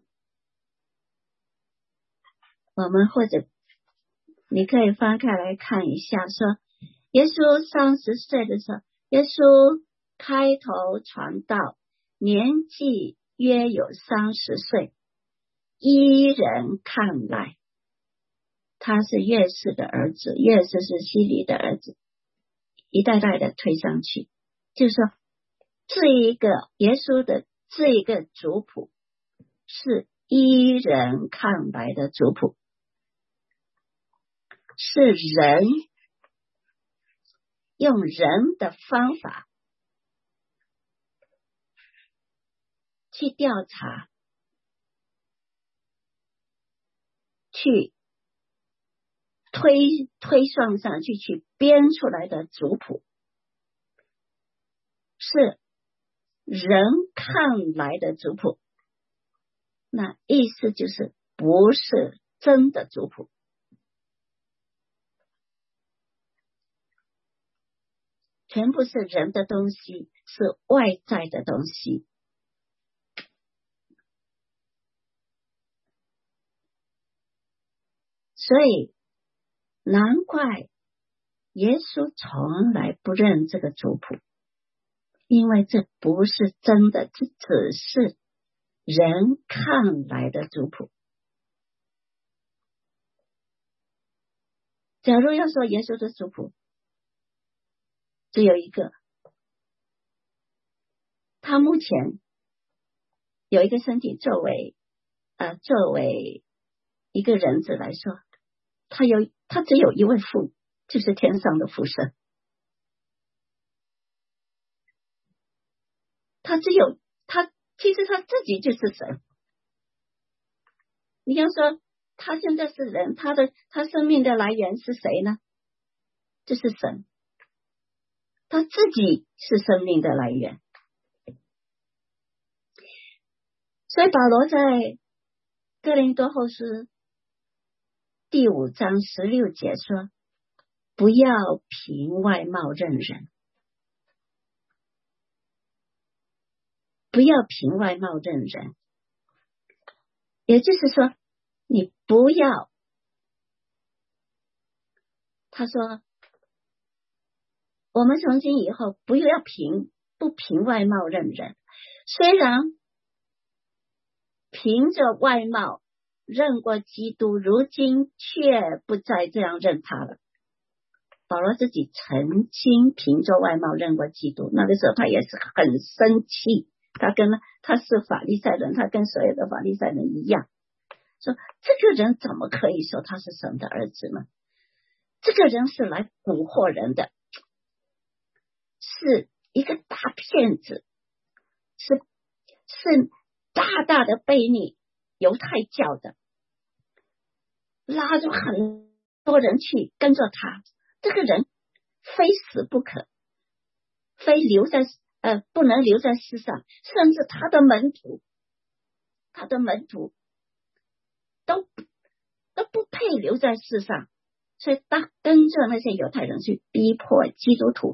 我们或者你可以翻开来看一下，说耶稣三十岁的时候，耶稣开头传道，年纪约有三十岁，依人看来他是约瑟的儿子，约瑟是希里的儿子，一代代的推上去，就是说这一个耶稣的这一个族谱是依人看来的族谱，是人用人的方法去调查，去推推算上去，去编出来的族谱，是人看来的族谱，那意思就是不是真的族谱。全部是人的东西，是外在的东西。所以难怪耶稣从来不认这个族谱，因为这不是真的，这只是人看来的族谱。假如要说耶稣的族谱只有一个，他目前有一个身体作为呃作为一个人子来说，他有他只有一位父，就是天上的父神。他只有他其实他自己就是神。你要说他现在是人，他的他生命的来源是谁呢？就是神。他自己是生命的来源。所以保罗在哥林多后书第五章十六节说，不要凭外貌认人，不要凭外貌认人，也就是说你不要，他说我们从今以后不要凭不凭外貌认人，虽然凭着外貌认过基督，如今却不再这样认他了。保罗自己曾经凭着外貌认过基督，那个时候他也是很生气，他跟他是法利赛人，他跟所有的法利赛人一样，说这个人怎么可以说他是神的儿子呢？这个人是来蛊惑人的，是一个大骗子，是是大大的悖逆犹太教的，拉着很多人去跟着他， 这个人非死不可，非留在呃不能留在世上，甚至他的门徒，他的门徒都都不配留在世上，所以他跟着那些犹太人去逼迫基督徒，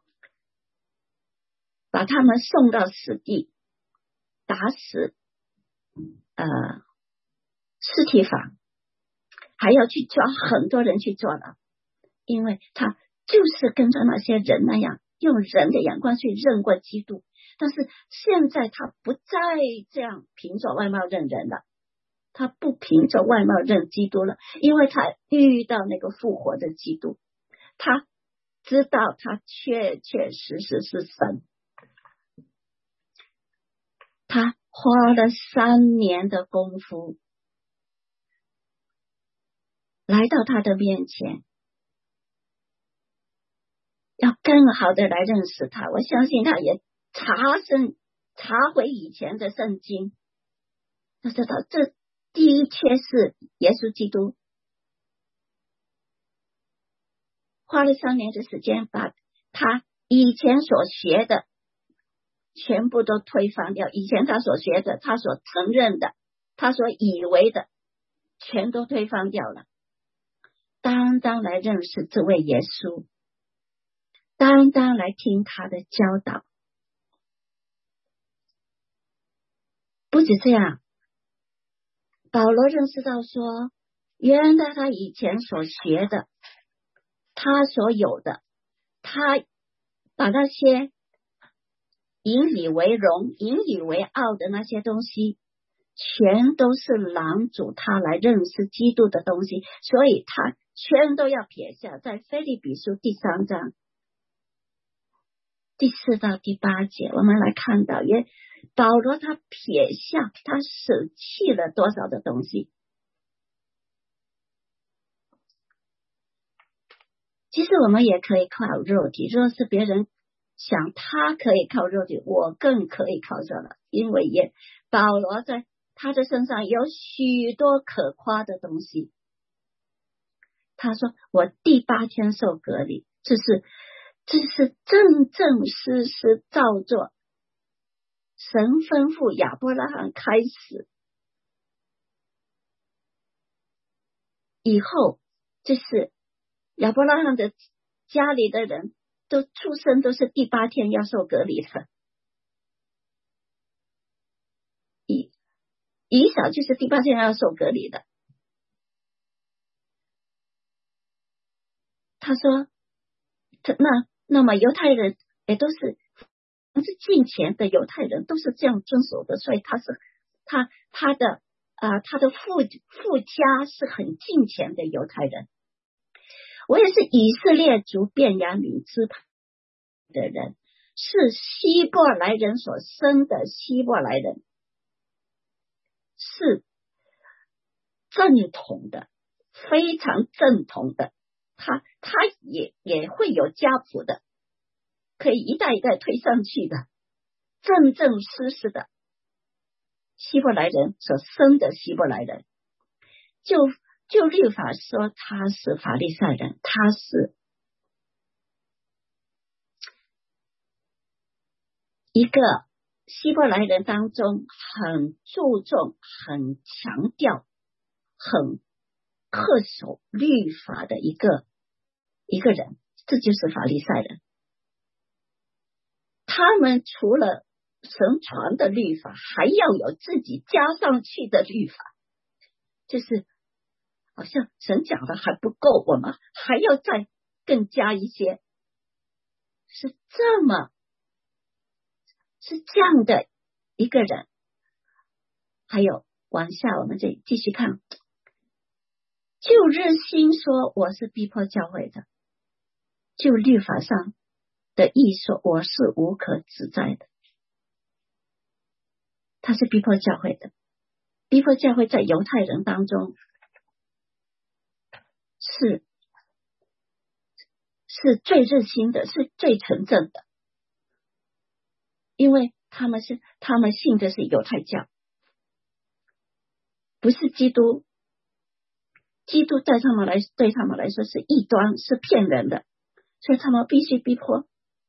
把他们送到死地，打死呃尸体法，还要去抓很多人去坐牢，因为他就是跟着那些人那样用人的眼光去认过基督，但是现在他不再这样凭着外貌认人了，他不凭着外貌认基督了，因为他遇到那个复活的基督，他知道他确确实实是神。他花了三年的功夫来到他的面前，要更好的来认识他。我相信他也查证查回以前的圣经，他知道这的确是耶稣基督。花了三年的时间，把他以前所学的全部都推翻掉，以前他所学的，他所承认的，他所以为的，全都推翻掉了，单单来认识这位耶稣，单单来听他的教导。不止这样，保罗认识到说，原来他以前所学的，他所有的，他把那些引以为荣、引以为傲的那些东西，全都是拦阻他来认识基督的东西，所以他全都要撇下。在腓立比书第三章第四到第八节，我们来看到，也保罗他撇下，他舍弃了多少的东西。其实我们也可以靠肉体，若是别人想他可以靠肉体，我更可以靠这了，因为也保罗在他的身上有许多可夸的东西。他说我第八天受隔离，这是这是正正式式照做神吩咐亚伯拉罕开始以后，就是亚伯拉罕的家里的人都出生都是第八天要受隔离的，以以扫就是第八天要受隔离的。他说那那么犹太人也都是是敬虔的，犹太人都是这样遵守的，所以他是他他的啊、呃、他的父父家是很敬虔的犹太人。我也是以色列族便雅悯支派的人，是希伯来人所生的希伯来人，是正统的，非常正统的，他他也也会有家谱的，可以一代一代推上去的，正正实实的希伯来人所生的希伯来人。就就律法说他是法利赛人，他是一个希伯来人当中很注重、很强调、很恪守律法的一个一个人，这就是法利赛人。他们除了神传的律法，还要有自己加上去的律法，就是好像神讲的还不够，我们还要再更加一些，是这么是这样的一个人。还有往下我们这里继续看，就日新说我是逼迫教会的，就律法上的义说我是无可指摘的。他是逼迫教会的，逼迫教会在犹太人当中是是最热心的，是最纯正的，因为他们是他们信的是犹太教，不是基督。 基督在他们来对他们来说是异端，是骗人的，所以他们必须逼迫。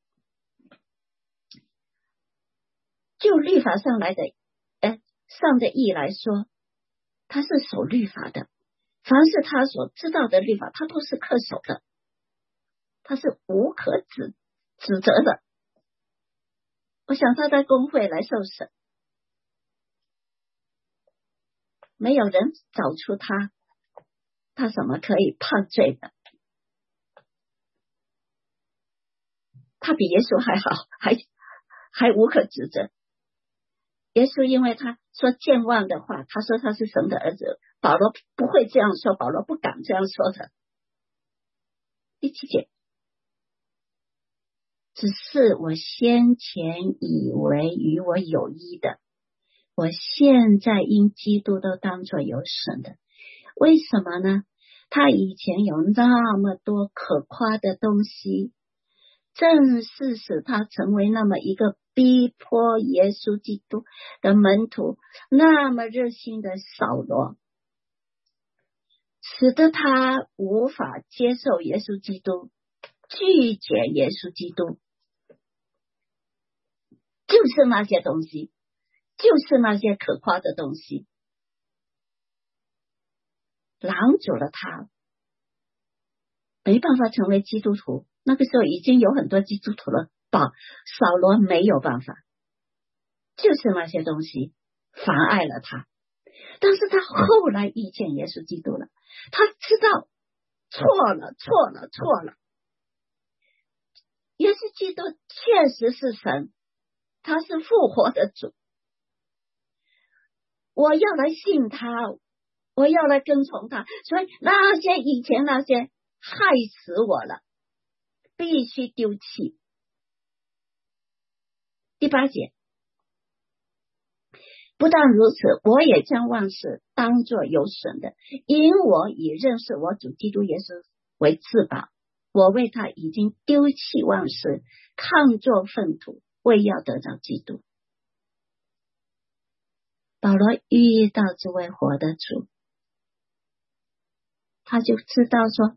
就律法上来的，呃，上的义来说，他是守律法的，凡是他所知道的律法，他都是恪守的，他是无可指指责的。我想他在公会来受审，没有人找出他，他怎么可以判罪的？他比耶稣还好，还还无可指责。耶稣因为他说健忘的话，他说他是神的儿子，保罗不会这样说，保罗不敢这样说的。第七节，只是我先前以为与我有益的，我现在因基督都当作有损的。为什么呢？他以前有那么多可夸的东西，正是使他成为那么一个逼迫耶稣基督的门徒那么热心的扫罗，使得他无法接受耶稣基督，拒绝耶稣基督。就是那些东西，就是那些可夸的东西拦阻了他，没办法成为基督徒。那个时候已经有很多基督徒了，保扫罗没有办法，就是那些东西妨碍了他。但是他后来遇见耶稣基督了，他知道错了错了错了，耶稣基督确实是神，他是复活的主，我要来信他，我要来跟从他，所以那些以前那些害死我了，必须丢弃。第八节，不但如此，我也将万事当作有损的，因我以认识我主基督耶稣为至宝，我为他已经丢弃万事，看作粪土，为要得着基督。保罗遇到这位活的主，他就知道说，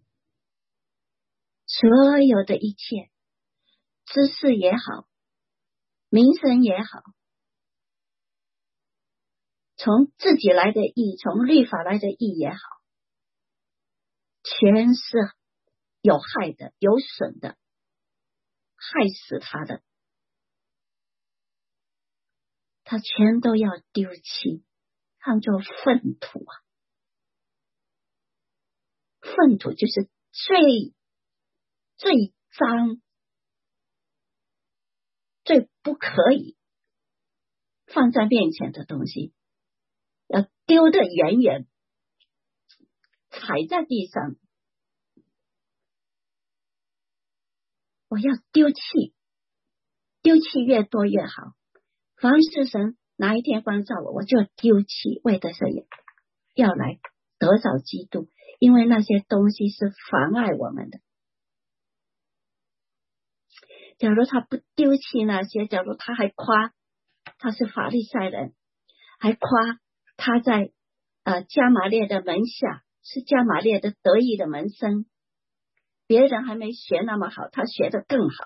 所有的一切知识也好，名声也好，从自己来的义，从律法来的义也好，全是有害的，有损的，害死他的，他全都要丢弃，看作粪土啊！粪土就是最最脏、最不可以放在面前的东西，要丢得远远，踩在地上。我要丢弃，丢弃越多越好。凡是神哪一天光照我，我就丢弃，为的是要来得着基督，因为那些东西是妨碍我们的。假如他不丢弃那些，假如他还夸他是法利赛人，还夸他在呃加玛列的门下，是加玛列的得意的门生，别人还没学那么好，他学得更好，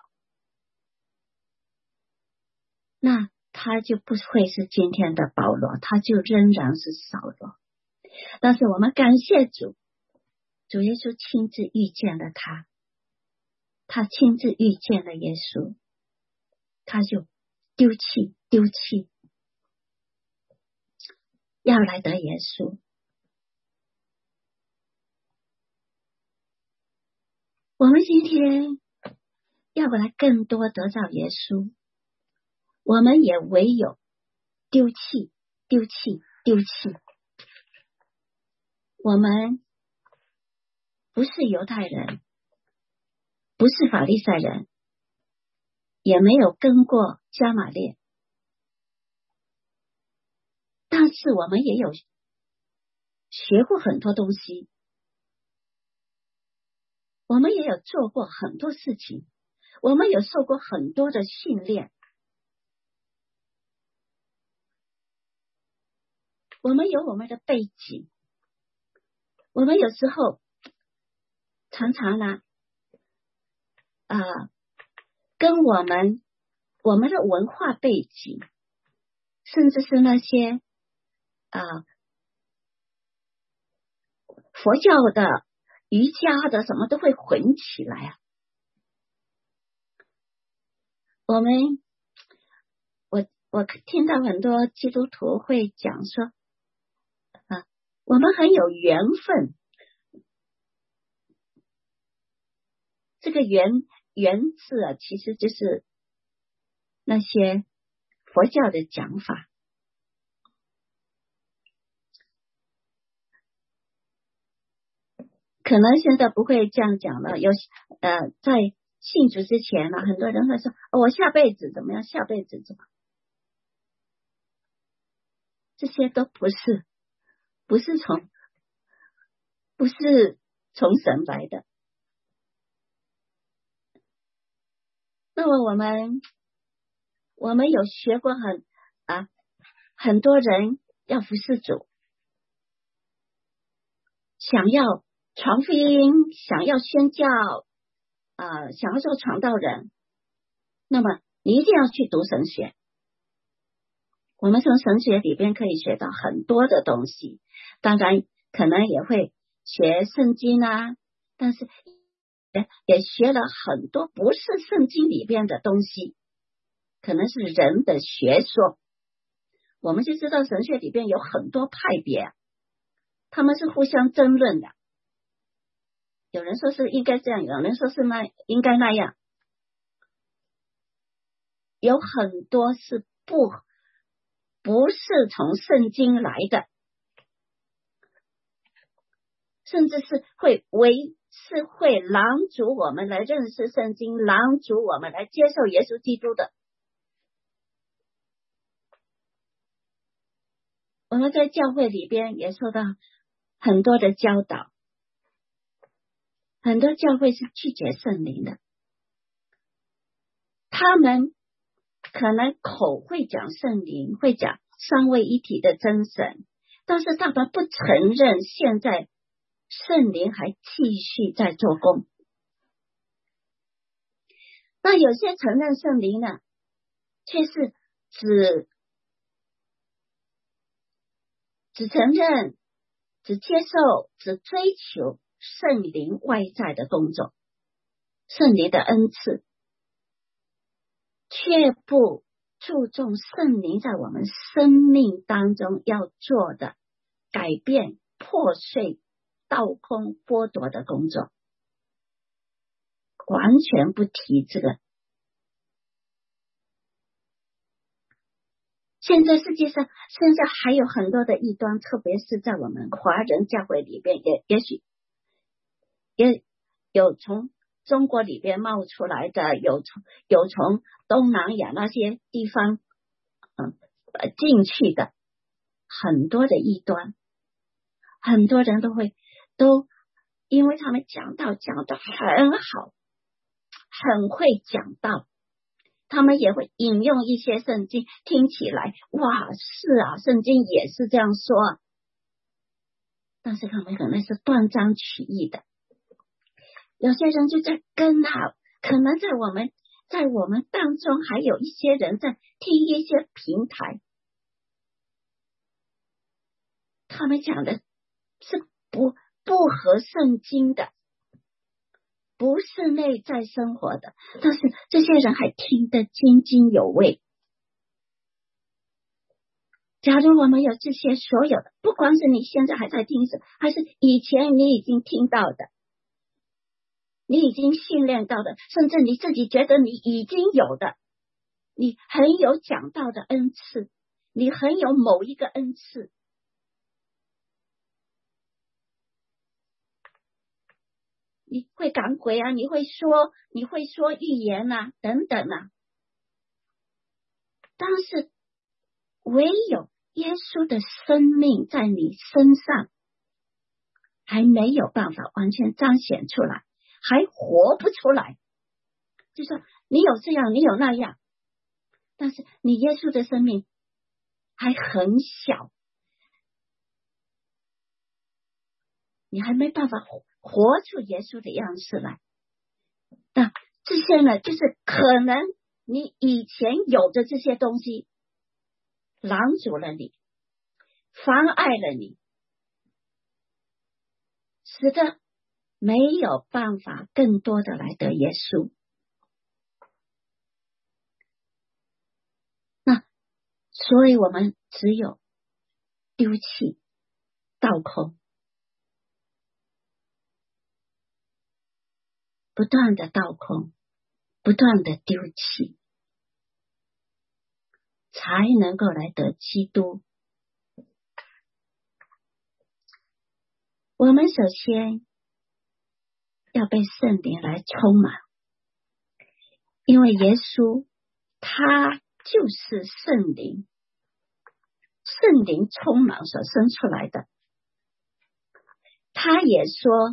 那他就不会是今天的保罗，他就仍然是扫罗。但是我们感谢主，主耶稣亲自遇见了他，他亲自遇见了耶稣，他就丢弃丢弃，要来得耶稣。我们今天要来更多得到耶稣，我们也唯有丢弃丢弃丢弃。我们不是犹太人，不是法利赛人，也没有跟过加玛列，但是我们也有学过很多东西，我们也有做过很多事情，我们有受过很多的训练，我们有我们的背景， 我们有时候常常呢，啊、呃，跟我们我们的文化背景，甚至是那些啊、呃、佛教的、瑜伽的什么都会混起来啊。我们我我听到很多基督徒会讲说啊，我们很有缘分。这个缘缘字啊，其实就是那些佛教的讲法。可能现在不会这样讲了，有呃，在信主之前呢，很多人会说、哦、我下辈子怎么样，下辈子怎么，这些都不是不是从不是从神来的。那么我们我们有学过很啊，很多人要服侍主，想要传福音，想要宣教，呃，想要做传道人，那么你一定要去读神学。我们从神学里边可以学到很多的东西，当然可能也会学圣经啊，但是也学了很多不是圣经里边的东西，可能是人的学说。我们就知道神学里边有很多派别，他们是互相争论的，有人说是应该这样，有人说是那应该那样，有很多是不不是从圣经来的，甚至是会为是会拦阻我们来认识圣经，拦阻我们来接受耶稣基督的。我们在教会里边也受到很多的教导，很多教会是拒绝圣灵的，他们可能口会讲圣灵，会讲三位一体的真神，但是他们不承认现在圣灵还继续在做工。那有些承认圣灵呢，却是只只承认、只接受、只追求圣灵外在的工作，圣灵的恩赐，却不注重圣灵在我们生命当中要做的改变、破碎、倒空、剥夺的工作，完全不提这个。现在世界上现在还有很多的异端，特别是在我们华人教会里边，也也许也有从中国里边冒出来的，有从有从东南亚那些地方嗯进去的很多的异端，很多人都会都因为他们讲道讲得很好，很会讲道，他们也会引用一些圣经，听起来哇是啊，圣经也是这样说，但是他们可能是断章取义的。有些人就在跟啊，可能在我们在我们当中还有一些人在听一些平台，他们讲的是不不合圣经的，不是内在生活的，但是这些人还听得津津有味。假如我们有这些所有的，不管是你现在还在听的，还是以前你已经听到的，你已经训练到的，甚至你自己觉得你已经有的，你很有讲道的恩赐，你很有某一个恩赐，你会赶鬼啊，你会说你会说预言啊等等啊，但是唯有耶稣的生命在你身上还没有办法完全彰显出来，还活不出来，就说你有这样你有那样，但是你耶稣的生命还很小， 你还没办法活活出耶稣的样式来。那这些呢，就是可能你以前有的这些东西拦阻了你，妨碍了你，使得没有办法更多的来得耶稣。那所以我们只有丢弃倒空，不断的倒空，不断的丢弃，才能够来得基督。我们首先要被圣灵来充满，因为耶稣他就是圣灵，圣灵充满所生出来的。他也说，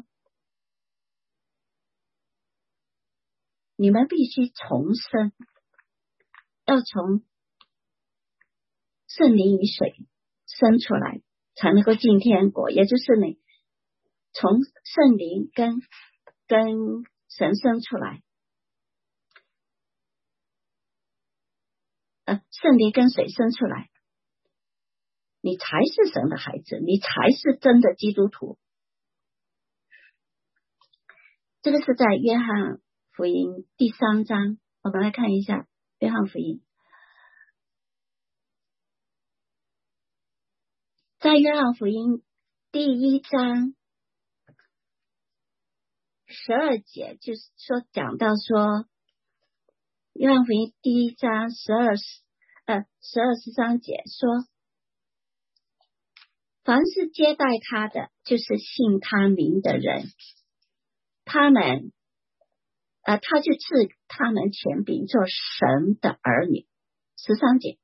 你们必须重生，要从圣灵与水生出来，才能够进天国。也就是你从圣灵跟跟神生出来，呃，圣灵跟水生出来，你才是神的孩子，你才是真的基督徒。这个是在约翰福音第三章，我们来看一下约翰福音。在约翰福音第一章十二节，就是说讲到说，约翰福音第一章十二呃十二十三节说，凡是接待他的，就是信他名的人，他们呃他就赐他们权柄做神的儿女。十三节，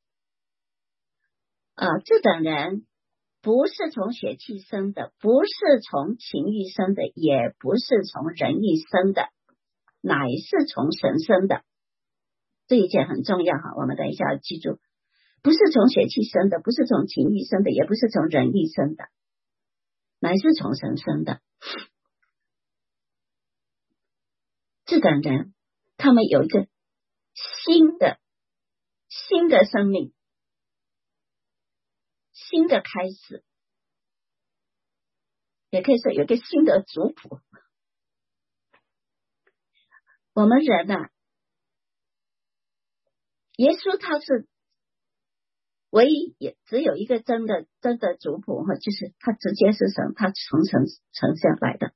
呃这等人不是从血气生的，不是从情欲生的，也不是从人意生的，乃是从神生的。这一点很重要哈，我们等一下要记住，不是从血气生的，不是从情欲生的，也不是从人意生的，乃是从神生的。这等人他们有一个新的新的生命，新的开始，也可以说有一个新的族谱。我们人啊，耶稣他是唯一也只有一个真的真的族谱，就是他直接是神，他从神呈现来的。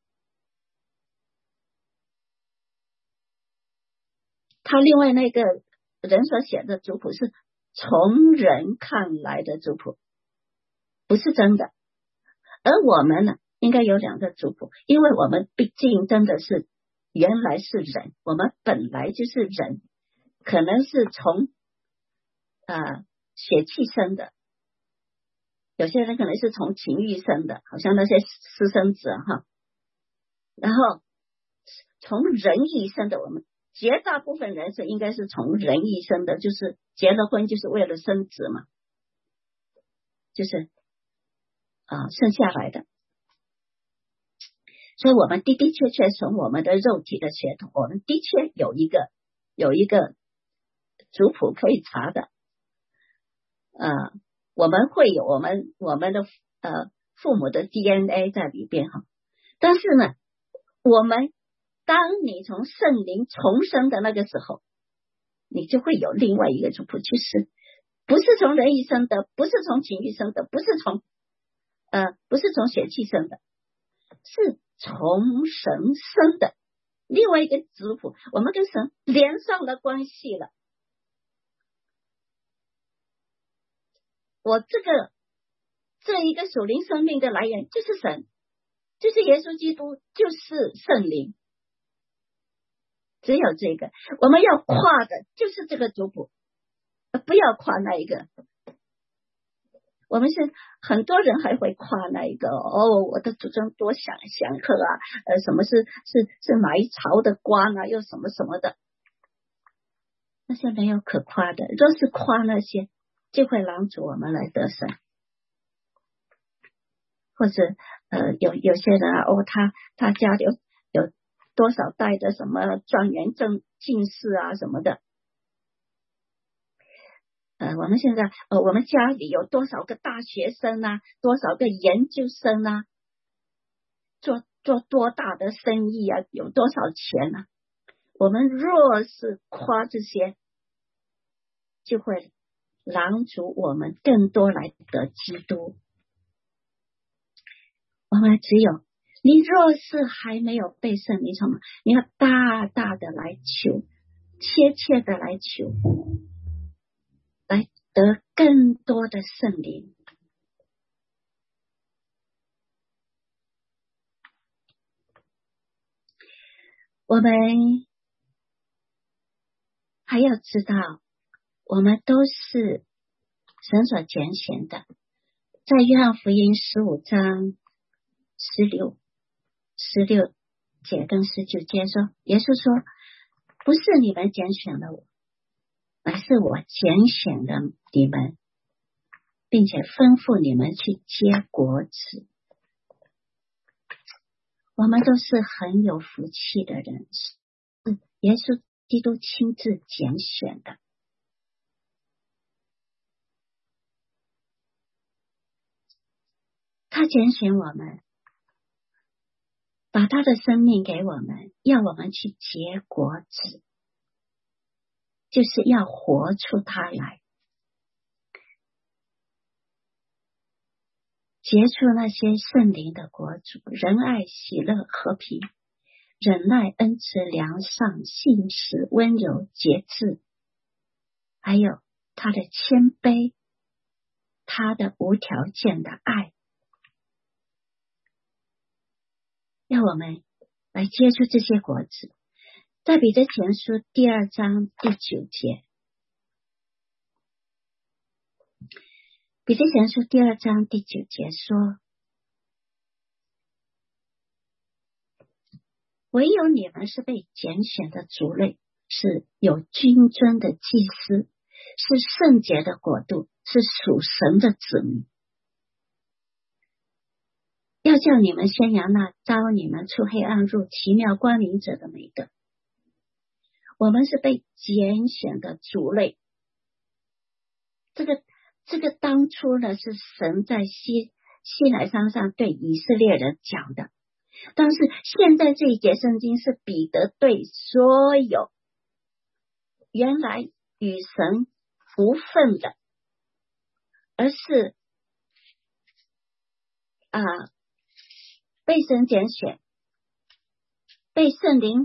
他另外那个人所写的族谱是从人看来的族谱，不是真的。而我们呢，应该有两个族谱，因为我们毕竟真的是原来是人，我们本来就是人，可能是从呃血气生的，有些人可能是从情欲生的，好像那些私生子哈。然后从人意生的，我们绝大部分人是应该是从人意生的，就是结了婚就是为了生子嘛，就是啊、呃、生下来的。所以我们的的确确从我们的肉体的血统，我们的确有一个有一个族谱可以查的。呃，我们会有我们我们的呃父母的 D N A 在里边哈。但是呢，我们当你从圣灵重生的那个时候，你就会有另外一个族谱，就是不是从人意生的，不是从情欲生的，不是从呃不是从血气生的，是从神生的另外一个族谱，我们跟神连上了关系了。我这个这一个属灵生命的来源就是神，就是耶稣基督，就是圣灵，只有这个。我们要跨的就是这个族谱，不要跨那一个。我们是很多人还会跨那一个哦，我的祖宗多祥祥和啊，呃，什么是是是哪一朝的官啊，又什么什么的，那些没有可夸的。若是夸那些，就会拦阻我们来得神。 或者呃有有些人啊，哦，他他家里有有多少代的什么状元正进士啊什么的。呃，我们现在呃，我们家里有多少个大学生啊，多少个研究生啊，做做多大的生意啊，有多少钱啊？我们若是夸这些，就会拦阻我们更多来得基督。我们只有你若是还没有被圣灵充满，你要大大的来求，切切的来求，来得更多的圣灵。我们还要知道，我们都是神所拣选的。在约翰福音十五章十六十六节跟十九节说，耶稣说，不是你们拣选了我，而是我拣选了你们，并且吩咐你们去结果子。我们都是很有福气的人，是耶稣基督亲自拣选的。他拣选我们，把他的生命给我们，要我们去结果子，就是要活出他来，结出那些圣灵的果子：仁爱、喜乐、和平、忍耐、恩慈、良善、信实、温柔、节制，还有他的谦卑，他的无条件的爱。要我们来结出这些果子。在彼得前书第二章第九节，彼得前书第二章第九节说，唯有你们是被拣选的族类，是有君尊的祭司，是圣洁的国度，是属神的子民，要叫你们宣扬那召你们出黑暗入奇妙光明者的美德。我们是被拣选的族类，这个这个当初呢是神在西西乃山上对以色列人讲的，但是现在这一节圣经是彼得对所有原来与神无分的，而是啊、呃、被神拣选，被圣灵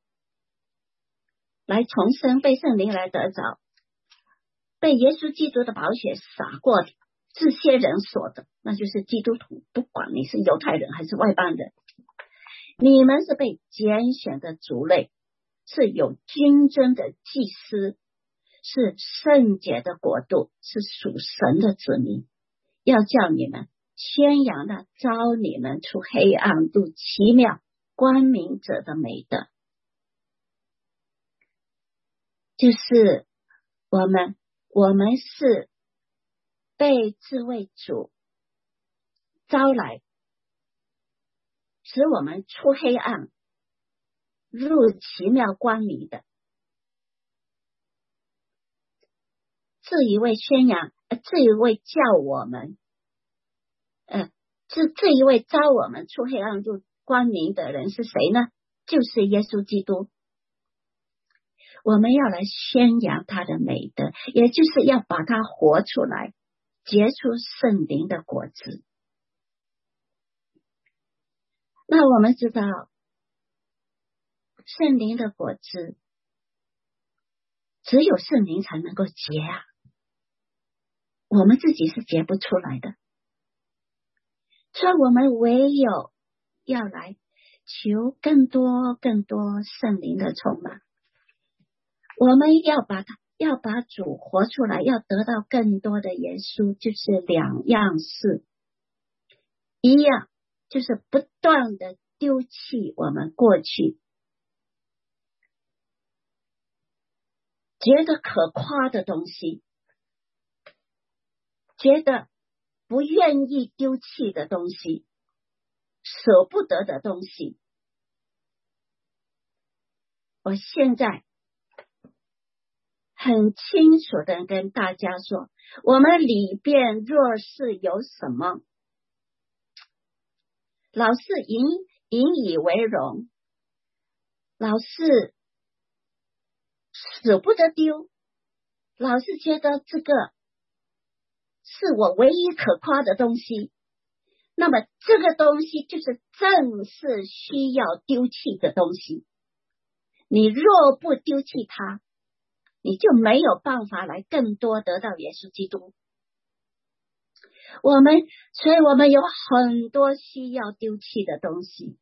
来重生，被圣灵来得着，被耶稣基督的宝血洒过的这些人所的，那就是基督徒，不管你是犹太人还是外邦人，你们是被拣选的族类，是有君尊的祭司，是圣洁的国度，是属神的子民，要叫你们宣扬那召你们出黑暗入奇妙光明者的美德。就是我们我们是被这位主招来，使我们出黑暗入奇妙光明的。这一位宣扬，呃，这一位叫我们，呃，这这一位招我们出黑暗入光明的人是谁呢？就是耶稣基督。我们要来宣扬他的美德，也就是要把它活出来，结出圣灵的果子。那我们知道圣灵的果子只有圣灵才能够结啊，我们自己是结不出来的，所以我们唯有要来求更多更多圣灵的充满，我们要把它要把主活出来，要得到更多的耶稣，就是两样事。一样就是不断的丢弃我们过去觉得可夸的东西，觉得不愿意丢弃的东西，舍不得的东西。我现在很清楚的跟大家说，我们里边若是有什么老是引引以为荣，老是舍不得丢，老是觉得这个是我唯一可夸的东西，那么这个东西就是正是需要丢弃的东西。你若不丢弃它，你就没有办法来更多得到耶稣基督。我们，所以我们有很多需要丢弃的东西，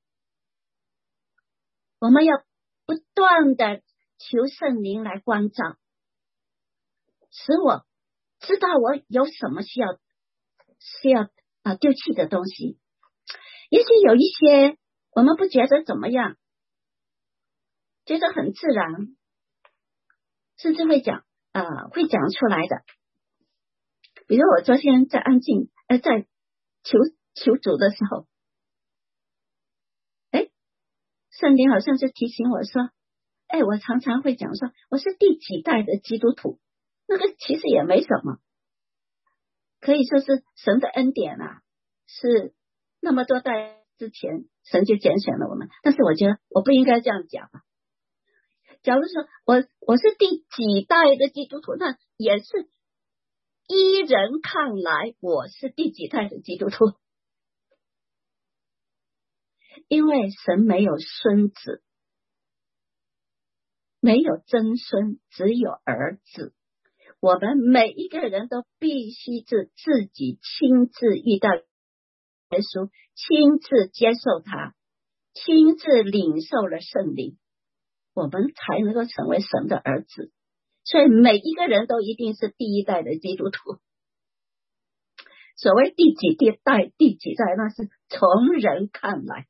我们要不断的求圣灵来关照，使我知道我有什么需要需要啊丢弃的东西。也许有一些我们不觉得怎么样，觉得很自然，甚至会讲啊、呃、会讲出来的。比如我昨天在安静呃在求求主的时候，哎，圣灵好像是提醒我说，哎，我常常会讲说我是第几代的基督徒，那个其实也没什么，可以说是神的恩典啊，是那么多代之前神就拣选了我们。但是我觉得我不应该这样讲啊。假如说我我是第几代的基督徒，那也是依人看来我是第几代的基督徒，因为神没有孙子，没有曾孙，只有儿子。我们每一个人都必须是自己亲自遇到耶稣，亲自接受他，亲自领受了圣灵，我们才能够成为神的儿子。所以每一个人都一定是第一代的基督徒。所谓第几代第几代，那是从人看来。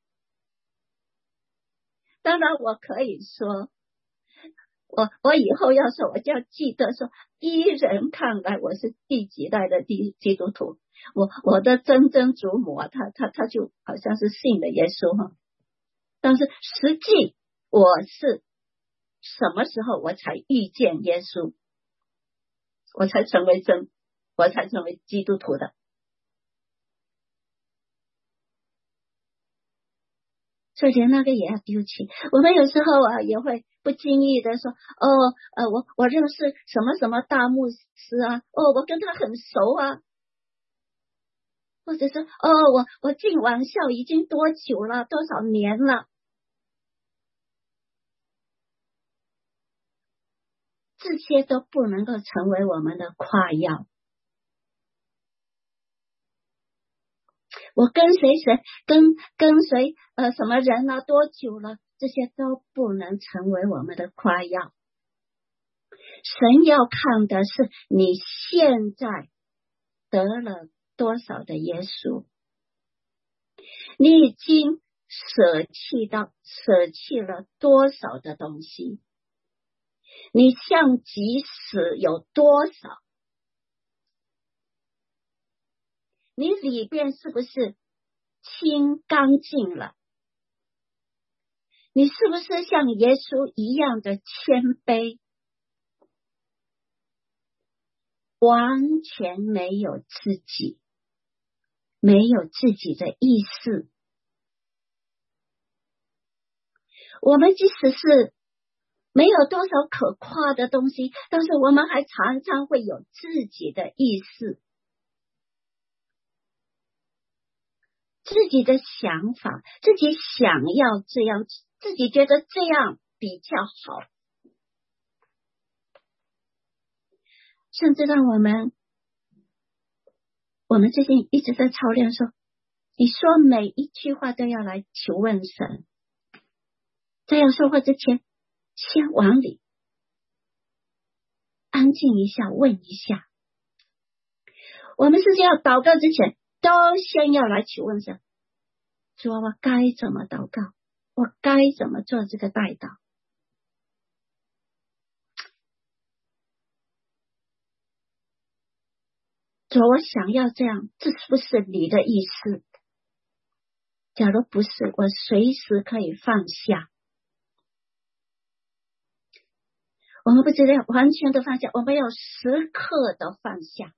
当然我可以说，我我以后要说，我就要记得说，依人看来我是第几代的基基督徒。我我的曾曾祖母啊，他他他就好像是信了耶稣哈，但是实际我是什么时候我才遇见耶稣，我才成为真，我才成为基督徒的。所以连那个也要丢弃。我们有时候啊也会不经意的说，哦呃我我认识什么什么大牧师啊，哦我跟他很熟啊，或者是哦我我进王校已经多久了，多少年了。这些都不能够成为我们的夸耀。我跟随谁，跟跟随呃什么人啊，多久了，这些都不能成为我们的夸耀。神要看的是你现在得了多少的耶稣，你已经舍弃到舍弃了多少的东西，你向己死有多少，你里边是不是清干净了？你是不是像耶稣一样的谦卑，完全没有自己，没有自己的意识？我们即使是没有多少可夸的东西，但是我们还常常会有自己的意识，自己的想法，自己想要这样，自己觉得这样比较好，甚至让我们我们最近一直在操练说，你说每一句话都要来求问神，在要说话之前先往里安静一下，问一下。我们是要祷告之前都先要来求问神，说我该怎么祷告，我该怎么做这个代祷。 主，我想要这样，这是不是你的意思？假如不是，我随时可以放下。我们不知道完全的放下，我们要时刻的放下，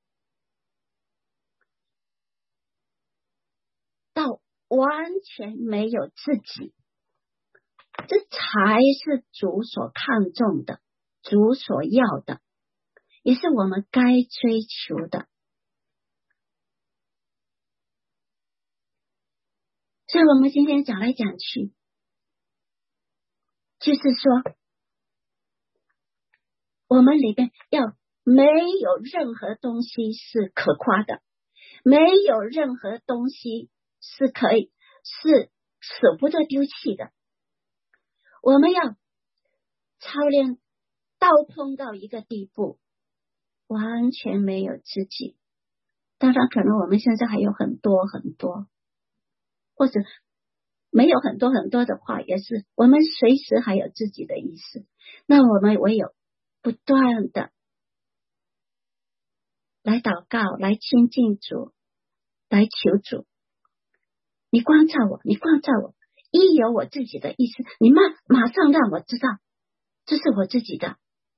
到完全没有自己，这才是主所看重的，主所要的，也是我们该追求的。所以我们今天讲来讲去，就是说我们里边要没有任何东西是可夸的，没有任何东西是可以是舍不得丢弃的。我们要操练倒空到一个地步，完全没有自己。当然可能我们现在还有很多很多，或者没有很多很多的话，也是我们随时还有自己的意思。那我们唯有不断的来祷告，来亲近主，来求主，你光照我，你光照我，一有我自己的意思，你马马上让我知道这是我自己的，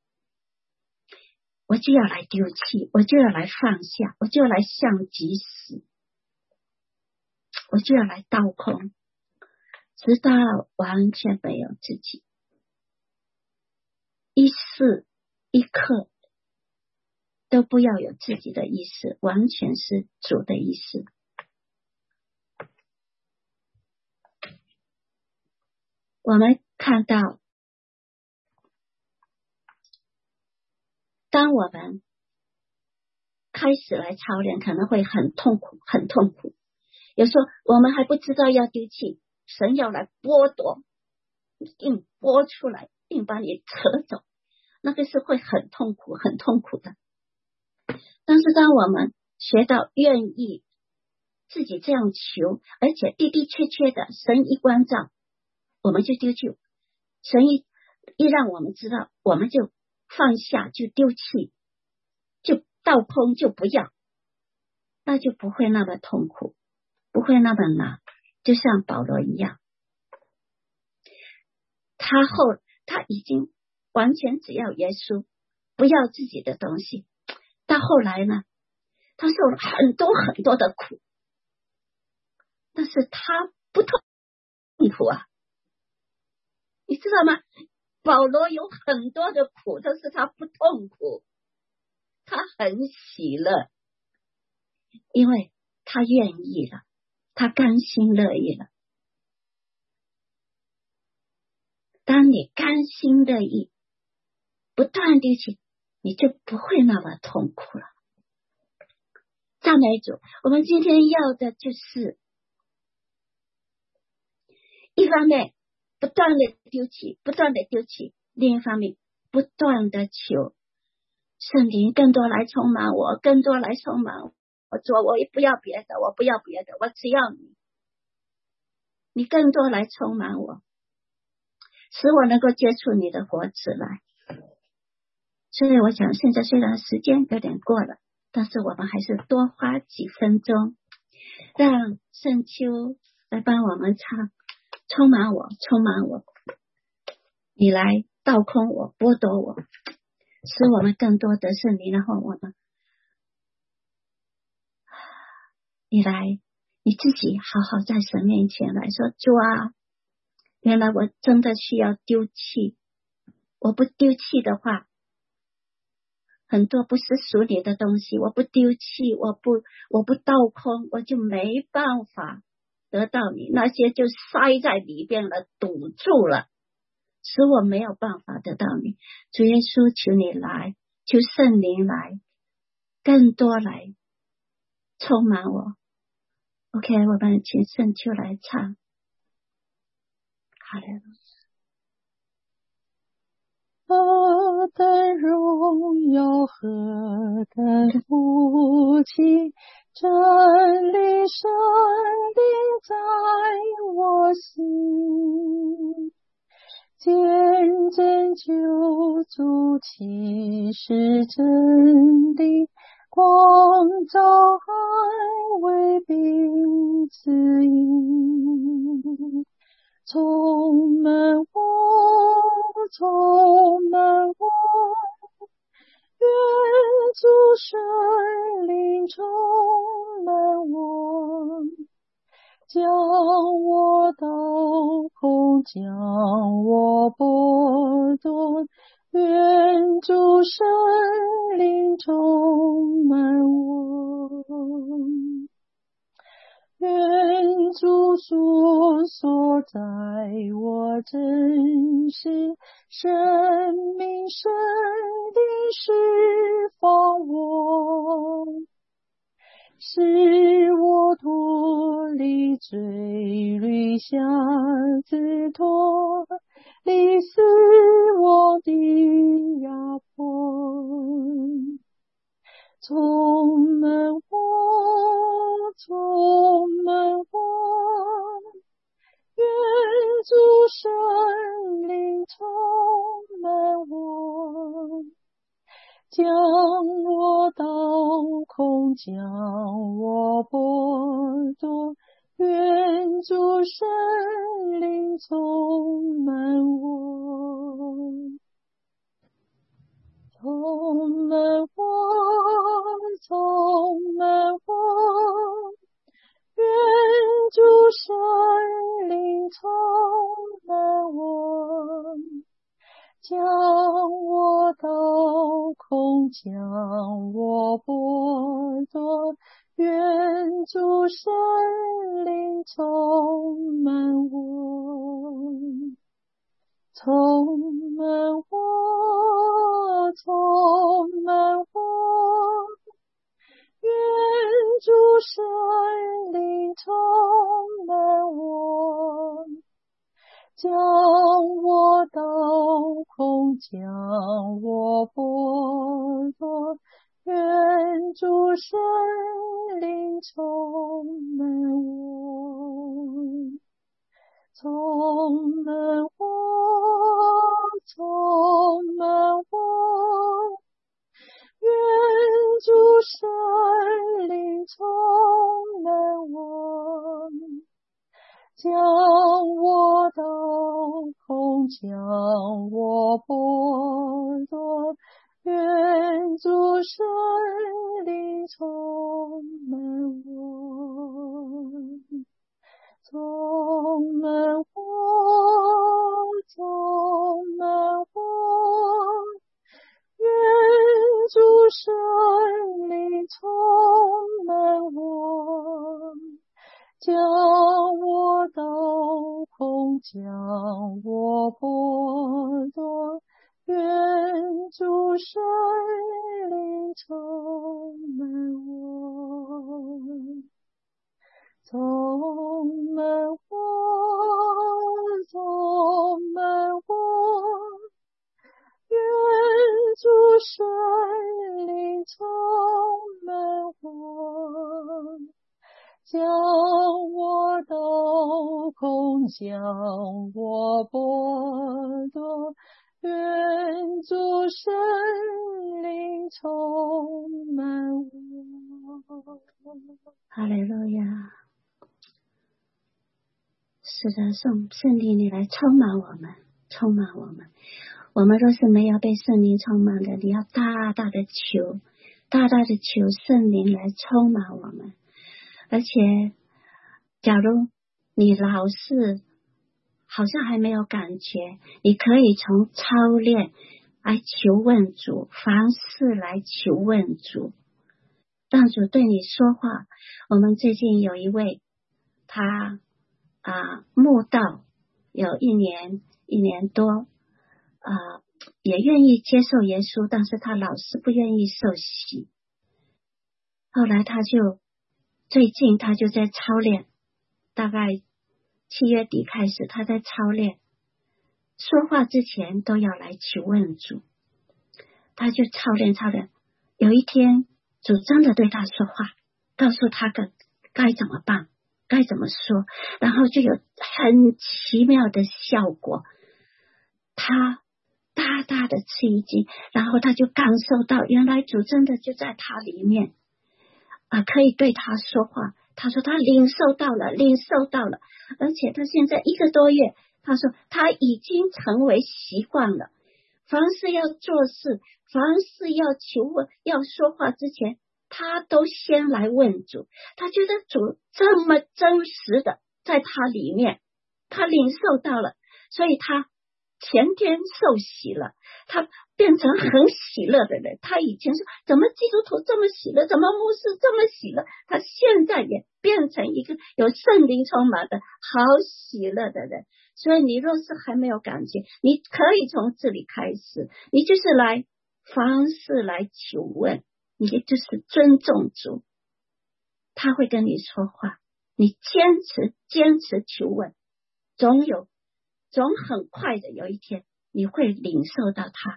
我就要来丢弃，我就要来放下，我就要来向己死，我就要来倒空，直到完全没有自己，一时一刻都不要有自己的意思，完全是主的意思。我们看到，当我们开始来操练，可能会很痛苦，很痛苦。有时候我们还不知道要丢弃，神要来剥夺，硬剥出来，硬把你扯走，那个是会很痛苦，很痛苦的。但是当我们学到愿意自己这样求，而且的的确确的神一关照，我们就丢弃，神一一让我们知道，我们就放下，就丢弃，就倒空，就不要，那就不会那么痛苦，不会那么难。就像保罗一样，他后他已经完全只要耶稣，不要自己的东西。到后来呢，他受了很多很多的苦，但是他不痛苦啊，你知道吗？保罗有很多的苦，但是他不痛苦，他很喜乐，因为他愿意了，他甘心乐意了。当你甘心乐意，不断丢弃，你就不会那么痛苦了。赞美主，我们今天要的就是一方面不断的丢弃，不断的丢弃，另一方面不断的求圣灵更多来充满我，更多来充满我。我做我也不要别的，我不要别的，我只要你，你更多来充满我，使我能够接触你的活子来。所以我想现在虽然时间有点过了，但是我们还是多花几分钟，让圣秋来帮我们唱充满我，充满我，你来倒空我，剥夺我，使我们更多的圣灵，然后我们你来你自己好好在神面前来说，主啊，原来我真的需要丢弃，我不丢弃的话，很多不是属你的东西，我不丢弃，我不我不倒空，我就没办法得到你，那些就塞在里边了，堵住了，使我没有办法得到你。主耶稣，求你来，求圣灵来，更多来充满我。 OK， 我们请圣秋来唱。好嘞， 何等荣耀，何等福气，真理生定在我心，见证救主启示真理， 光照爱为彼此引，充满我，充满我，愿主圣灵充满我，将我倒空，将我剥夺，愿主圣灵充满我，愿主所所在我真实生命，生灵释放我，使我脱离罪律下自脱，离死我的压迫，充满我，充满我，愿主圣灵充满我，将我倒空，将我剥夺，愿主圣灵充满我，充满我，充满我，愿主圣灵充满我，将我倒空，将我剥夺，愿主圣灵充满我，充满我，充满我，愿主圣灵充满我，将我倒空，将我剥夺，愿主圣灵充满我，充满我，充满我，愿主圣灵充满我，将我倒空，将我剥夺，愿主圣灵充满我，充满我，充满我，愿主圣灵充满我，将我倒空，将我剥夺，愿主圣灵充满我，充满我，充满我，愿主圣灵充满我，将我倒空，将我剥夺，愿主圣灵充满我。 哈利路亚！是的，圣圣灵你来充满我们，充满我们。我们若是没有被圣灵充满的，你要大大的求，大大的求圣灵来充满我们。而且，假如你老是好像还没有感觉，你可以从操练来求问主，凡事来求问主，让主对你说话。我们最近有一位，他啊慕道有一年一年多，啊也愿意接受耶稣，但是他老是不愿意受洗。后来他就最近他就在操练，大概七月底开始他在操练，说话之前都要来求问主。他就操练操练，有一天主真的对他说话，告诉他个该怎么办，该怎么说，然后就有很奇妙的效果。他大大大的吃一惊，然后他就感受到原来主真的就在他里面啊，可以对他说话。他说他领受到了，领受到了，而且他现在一个多月，他说他已经成为习惯了。凡是要做事，凡是要求问、要说话之前，他都先来问主。他觉得主这么真实的在他里面，他领受到了，所以他前天受洗了，他变成很喜乐的人。他以前说怎么基督徒这么喜乐，怎么牧师这么喜乐，他现在也变成一个有圣灵充满的好喜乐的人。所以你若是还没有感觉，你可以从这里开始，你就是来凡事来求问，你就是尊重主，他会跟你说话，你坚持坚持求问，总有总很快的有一天你会领受到他。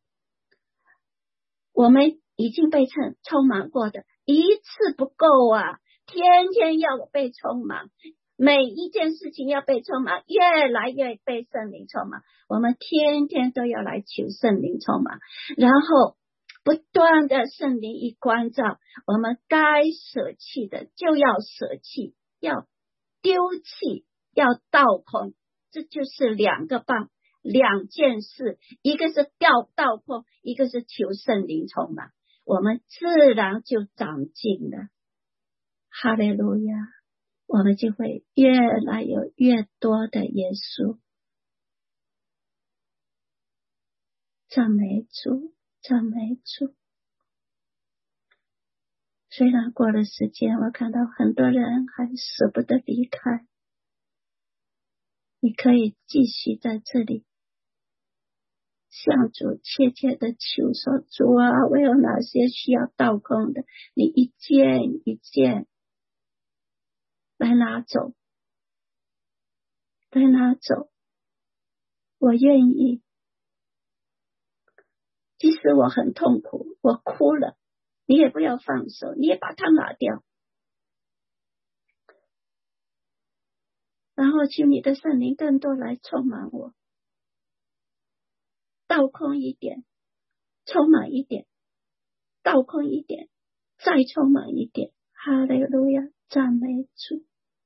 我们已经被充充满过的一次不够啊，天天要被充满，每一件事情要被充满，越来越被圣灵充满，我们天天都要来求圣灵充满，然后不断的圣灵一关照，我们该舍弃的就要舍弃，要丢弃，要倒空，这就是两个棒，两件事，一个是掉倒空，一个是求圣灵充满，我们自然就长进了。哈利路亚，我们就会越来有越多的耶稣。赞美主，赞美主。虽然过了时间，我看到很多人还舍不得离开，你可以继续在这里向主切切的求说，主啊，我有哪些需要倒空的，你一件一件来拿走，来拿走，我愿意。即使我很痛苦，我哭了，你也不要放手，你也把它拿掉，然后求你的圣灵更多来充满我，倒空一点，充满一点，倒空一点，再充满一点。哈利路亚，赞美主。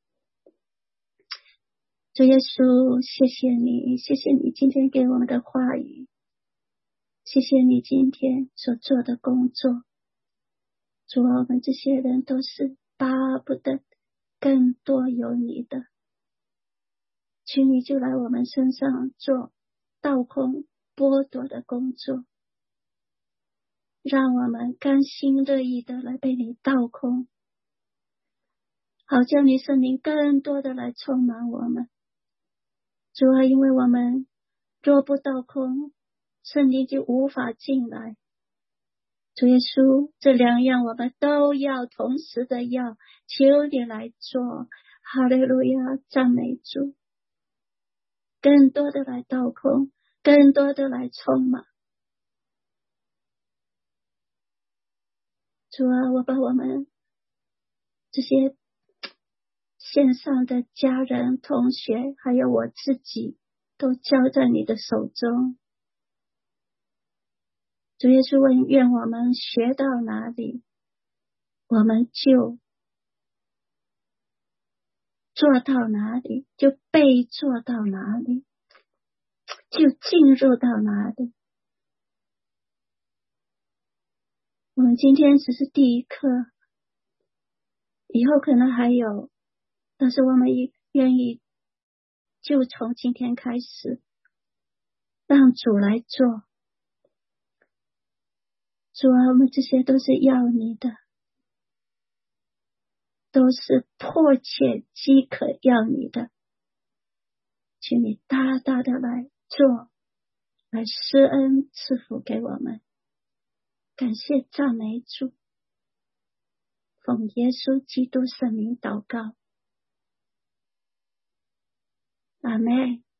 主耶稣，谢谢你，谢谢你今天给我们的话语，谢谢你今天所做的工作。主啊，我们这些人都是巴不得更多有你的，请你就来我们身上做倒空剥夺的工作，让我们甘心乐意的来被你倒空，好叫你圣灵更多的来充满我们。主啊，因为我们若不倒空，圣灵就无法进来。主耶稣，这两样我们都要同时的要，求你来做。哈利路亚，赞美主。更多的来倒空，更多的来充满。主啊，我把我们这些线上的家人、同学，还有我自己，都交在你的手中。主耶稣问，愿我们学到哪里，我们就做到哪里，就被做到哪里，就进入到哪里。我们今天只是第一课，以后可能还有，但是我们也愿意就从今天开始让主来做。主啊，我们这些都是要你的，都是迫切饥渴要你的，请你大大的来做，来施恩赐福给我们。感谢赞美主，奉耶稣基督圣名祷告，阿们。